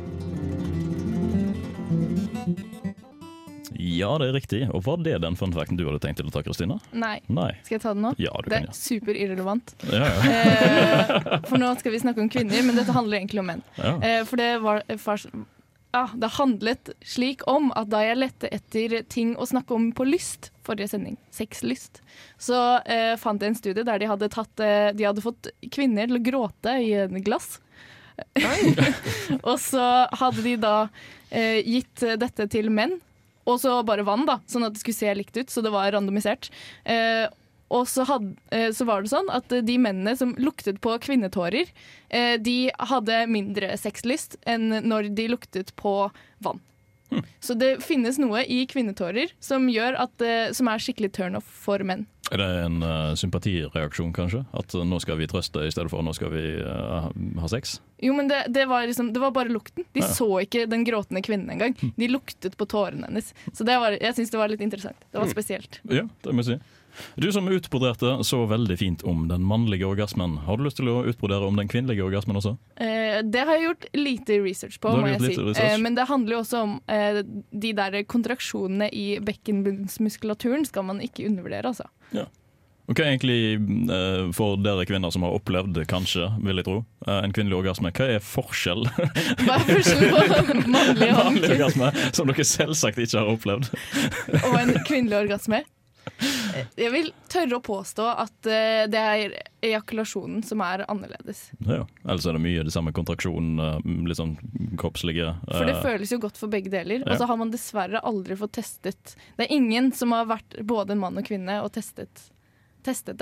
Ja, det er riktig. Og var det den fun facten du hadde tenkt til å ta, Kristina? Nei. Nei. Skal jeg ta den nå? Ja, du det kan, er superirrelevant. Ja, ja. eh, for nå skal vi snakke om kvinner, men dette handler egentlig om menn. Ja. Eh, for det var... For, Ja, det handlet slik om at da jeg lette etter ting å snakke om på lyst, forrige sending, sexlyst, så eh, fant jeg en studie der de hadde, tatt, eh, de hadde fått kvinner til å gråte i en glass. Og så hadde de da eh, gitt dette til menn, og så bare vann da, sånn at det skulle se likt ut, så det var randomisert. Eh, Og så, had, så var det sånn at de mennene som luktet på kvinnetårer, de hadde mindre sexlyst enn når de luktet på vann. Hmm. Så det finnes noe i kvinnetårer som, gjør at, som er skikkelig turn-off for menn. Er det en uh, sympatireaksjon, kanskje? At uh, nå skal vi trøste i stedet for nå skal vi uh, ha sex? Jo, men det, det, var liksom, det var bare lukten. De ja. så ikke den gråtende kvinnen engang. De luktet på tårene hennes. Så det var, jeg synes det var litt interessant. Det var spesielt. Ja, det må jeg si. Du som utbroderte så veldig fint om den mannlige orgasmen, har du lyst til å utbrodere om den kvinnelige orgasmen også? Eh, det har jeg gjort lite research på, må jeg si. Eh, men det handler jo også om eh, de der kontraksjonene i bekkenbunnsmuskulaturen skal man ikke undervurdere, altså. Ja. Ok, egentlig eh, for dere kvinner som har opplevd, kanskje, vil jeg tro, eh, en kvinnelig orgasme, hva er forskjell? Hva er forskjell på mannlig og mannlig orgasme, som dere selvsagt ikke har opplevd? Og en kvinnelig orgasme? Jeg vil tørre å påstå at uh, det er ejakulasjonen som er annerledes. Ja, ellers er det mye det samme kontraksjonen, litt sånn kroppslige. Uh, for det føles jo godt for begge deler, ja. Og så har man dessverre aldri fått testet. Det er ingen som har vært både en mann og kvinne og testet, testet det.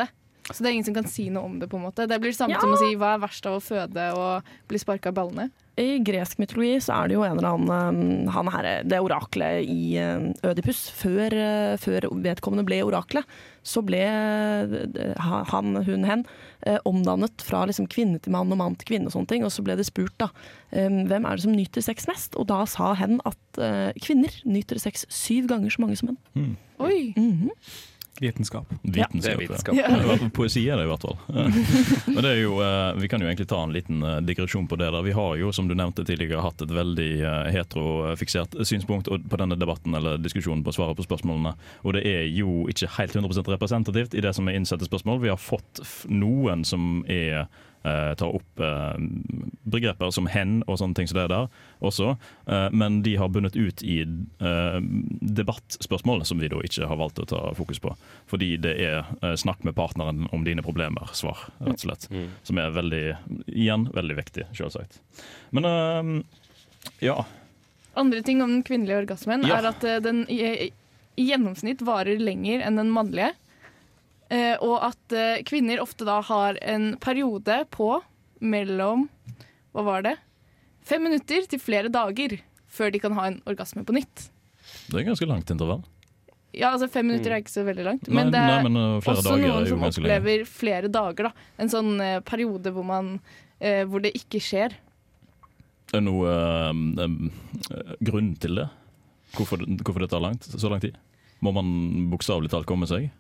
Så det er ingen som kan si noe om det, på en måte. Det blir det samme Ja. som å si hva er verst av å føde og bli sparka i ballene. I gresk mytologi så er det jo en eller annen han her, det oraklet i Ødipus. Før, før vedkommende ble oraklet, så ble han, hun, hen omdannet fra liksom kvinne til mann og mann til kvinne og sånne ting. Og så ble det spurt da, hvem er det som nyter sex mest? Og da sa hen at kvinner nyter sex syv ganger så mange som menn. Mm. Oi! Mm-hmm. Vitenskap. Vitenskap, det er vitenskap. Ja. Ja. Poesi er det i hvert fall. Men det er jo, vi kan jo egentlig ta en liten digresjon på det der. Vi har jo, som du nevnte tidligere, hatt et veldig heterofiksert synspunkt på denne debatten eller diskusjonen på svaret på spørsmålene. Og det er jo ikke helt hundre prosent representativt i det som er innsette spørsmål. Vi har fått noen som er Uh, tar opp uh, begreper som hen og sånne ting som det er der også, uh, men de har bunnet ut i uh, debattspørsmål som vi da ikke har valgt å ta fokus på, fordi det er uh, snakk med partneren om dine problemer, svar, rett og slett, mm. som er veldig, igjen, veldig viktig, selvsagt. Men uh, ja. Andre ting om den kvinnelige orgasmen ja. er at uh, den i, i gjennomsnitt varer lenger enn den mannlige. Uh, og at uh, kvinner ofte da har en periode på mellom, hva var det? Fem minutter til flere dager før de kan ha en orgasme på nytt. Det er ganske langt intervall. Ja, altså fem minutter er ikke så veldig langt. Nei, men det er nei, men flere også dager noen er jo som ganske opplever lenge. flere dager. Da. En sånn uh, periode hvor, man, uh, hvor det ikke skjer. Er det noe uh, uh, grunn til det? Hvorfor, hvorfor det tar langt, så lang tid? Må man bokstavelig talt komme seg?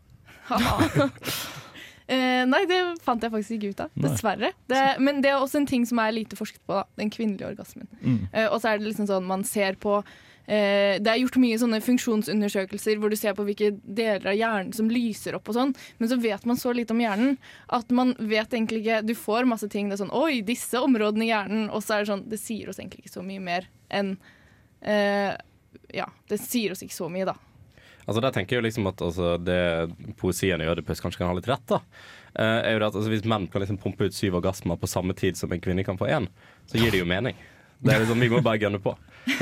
eh, nei, det fant jeg faktisk ikke ut av, dessverre. Det, men det er også en ting som er lite forsket på, da, den kvinnelige orgasmen. Mm. Eh, og så er det liksom sånn man ser på eh, det er gjort mye sånne funksjonsundersøkelser hvor du ser på hvilke deler av hjernen som lyser opp og sånn, men så vet man så lite om hjernen at man vet egentlig ikke, du får masse ting, det er sånn, oi, disse områdene i hjernen, og så er det sånn, det sier oss egentlig ikke så mye mer enn eh, ja, det sier oss ikke så mye da. Altså der tenker jeg jo liksom at altså, det poesien i Ødipus kanskje kan ha litt rett da. Uh, er jo det at altså, hvis menn kan liksom pumpe ut syv orgasmer på samme tid som en kvinne kan få en, så gir det jo mening. Det er liksom, vi må bare gønne på.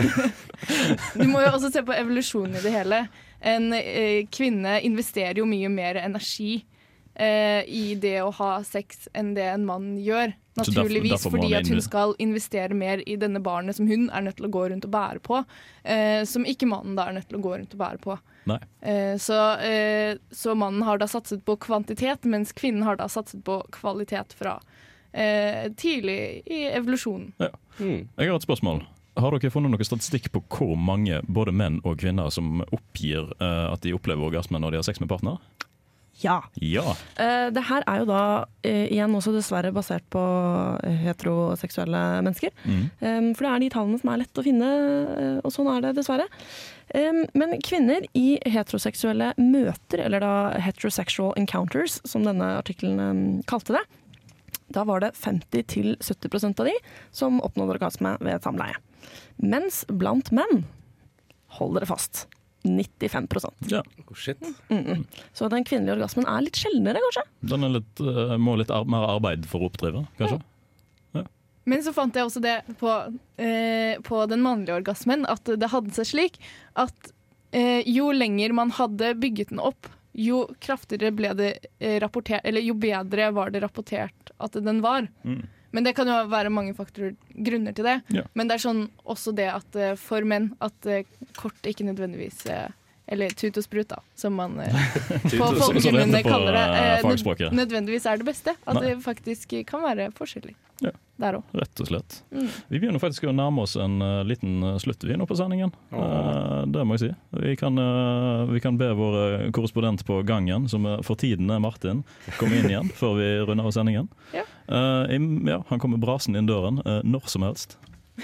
Du må jo også se på evolusjonen i det hele. En eh, kvinne investerer jo mye mer energi eh, i det å ha sex enn det en mann gjør. Naturligvis, derfor, derfor fordi at hun skal investere mer i denne barnet som hun er nødt til å gå rundt og bære på, eh, som ikke mannen da er nødt til å gå rundt og bære på. Eh, så, eh, så mannen har da satset på kvantitet, mens kvinnen har da satset på kvalitet fra eh, tidlig i evolusjonen. Ja. Mm. Jeg har et spørsmål. Har dere funnet noe statistikk på hvor mange både menn og kvinner som oppgir eh, at de opplever orgasme når de har sex med partner? Ja. ja. Uh, det her er jo da uh, igjen også dessverre basert på heteroseksuelle mennesker. Mm. Um, for det er de tallene som er lett å finne, uh, og sånn er det dessverre. Um, men kvinner i heteroseksuelle møter, eller da heterosexual encounters, som denne artikkelen um, kalte det, da var det femti til sytti prosent av de som oppnådde orgasme ved et samleie. Mens blant menn, hold dere fast, nittifem prosent. Ja. Oh, shit. Mm-mm. Så den kvinnelige orgasmen er litt sjeldnere, kanskje? Den er litt, uh, må litt ar- mer arbeid for å oppdrive, kanskje? Ja. Ja. Men så fant jeg også det på, eh, på den mannlige orgasmen, at det hadde seg slik at eh, jo lenger man hadde bygget den opp, jo kraftigere ble det eh, rapportert, eller jo bedre var det rapportert at den var. Mm. Men det kan jo være mange faktorer, grunner til det. Ja. Men det er sånn også det at uh, for menn at uh, kort ikke nødvendigvis uh, eller tut og sprut, da, som man uh, på folkemunne kaller det, uh, nød- nødvendigvis er det beste. At Nei. Det faktisk kan være forskjellig. Ja. Der også. Rett og slett. Mm. Vi begynner faktisk å nærme oss en uh, liten uh, slutt vi nå på sendingen. Uh, det må jeg si. Vi kan, uh, vi kan be vår uh, korrespondent på gangen, som uh, for tiden er Martin, komme inn igjen før vi runder av sendingen. Ja. Uh, ja, han kommer brasen inn døren uh, når som helst.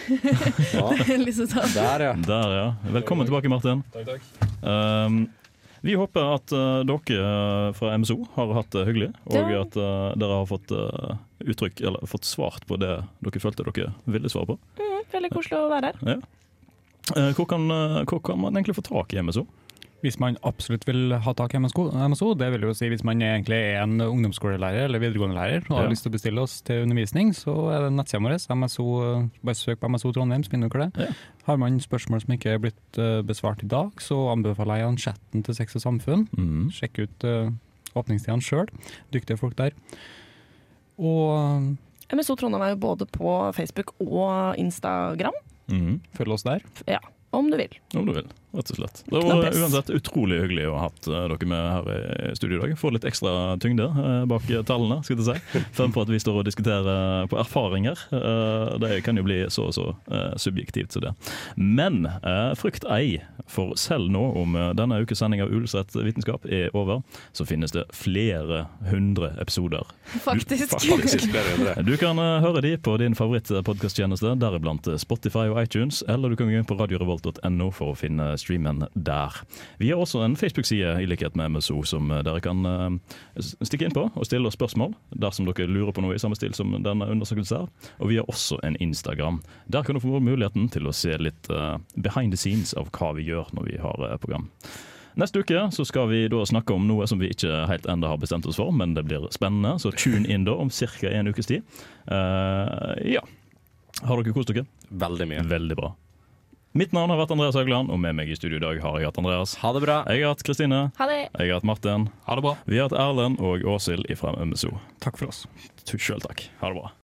Ja. Der, ja. Der, ja. Velkommen tilbake, Martin. Takk, takk. Um, vi håper at uh, dere fra M S O har hatt det hyggelig, og at uh, dere har fått uh, uttrykk, eller fått svart på det dere følte dere ville svare på. Mm, veldig koselig å være her. Ja. Uh, hvor, kan, uh, hvor kan man egentlig få tak i M S O? Hvis man absolutt vil ha tak i M S O, det vil jo si hvis man egentlig er en ungdomsskolelærer eller videregående lærer og har ja. lyst til å bestille oss til undervisning, så er det nettsiden vår, M S O, bare søk på M S O Trondheim, så finner dere det. Ja. Har man spørsmål som ikke er blitt uh, besvart i dag, så anbefaler jeg chatten til Sex og Samfunn. Mm. Sjekk ut uh, åpningstidene selv. Dyktige folk der. Og M S O Trondheim er jo både på Facebook og Instagram. Mm. følg oss der. Ja, om du vil. Om du vil, rett og slett. Det var uansett utrolig hyggelig å ha hatt uh, dere med her i studio i dag. Få litt ekstra tyngde uh, bak tallene, skal jeg si. Fremfor at vi står og diskuterer på erfaringer. Uh, det kan jo bli så og så uh, subjektivt som det. Men uh, frykt ei, for selv nå om uh, denne ukes sending av Uillustrert vitenskap er over, så finnes det flere hundre episoder. Faktisk. Faktisk flere hundre. Du kan uh, høre de på din favorittpodcasttjeneste, deriblant Spotify og iTunes, eller du kan gå inn på radio revolt punktum no for å finne streamen der. Vi har også en Facebook-side i likhet med M S O som dere kan uh, stikke inn på og stille oss spørsmål dersom dere lurer på noe i samme stil som denne undersøkelsen her. Og vi har også en Instagram. Der kan du få muligheten til å se litt uh, behind the scenes av hva vi gjør når vi har uh, program. Neste uke så skal vi da snakke om noe som vi ikke helt enda har bestemt oss for, men det blir spennende, så tune inn da om cirka en ukes tid. Uh, ja. Har dere kost dere? Veldig mye. Veldig bra. Mitt navn har vært Andreas Haugland, og med meg i studio i dag har jeg hatt Andreas. Ha det bra. Jeg har hatt Kristine. Ha det. Jeg har hatt Martin. Ha det bra. Vi har hatt Erlend og Åshild fra M S O. Takk for oss. Selv takk. Ha det bra.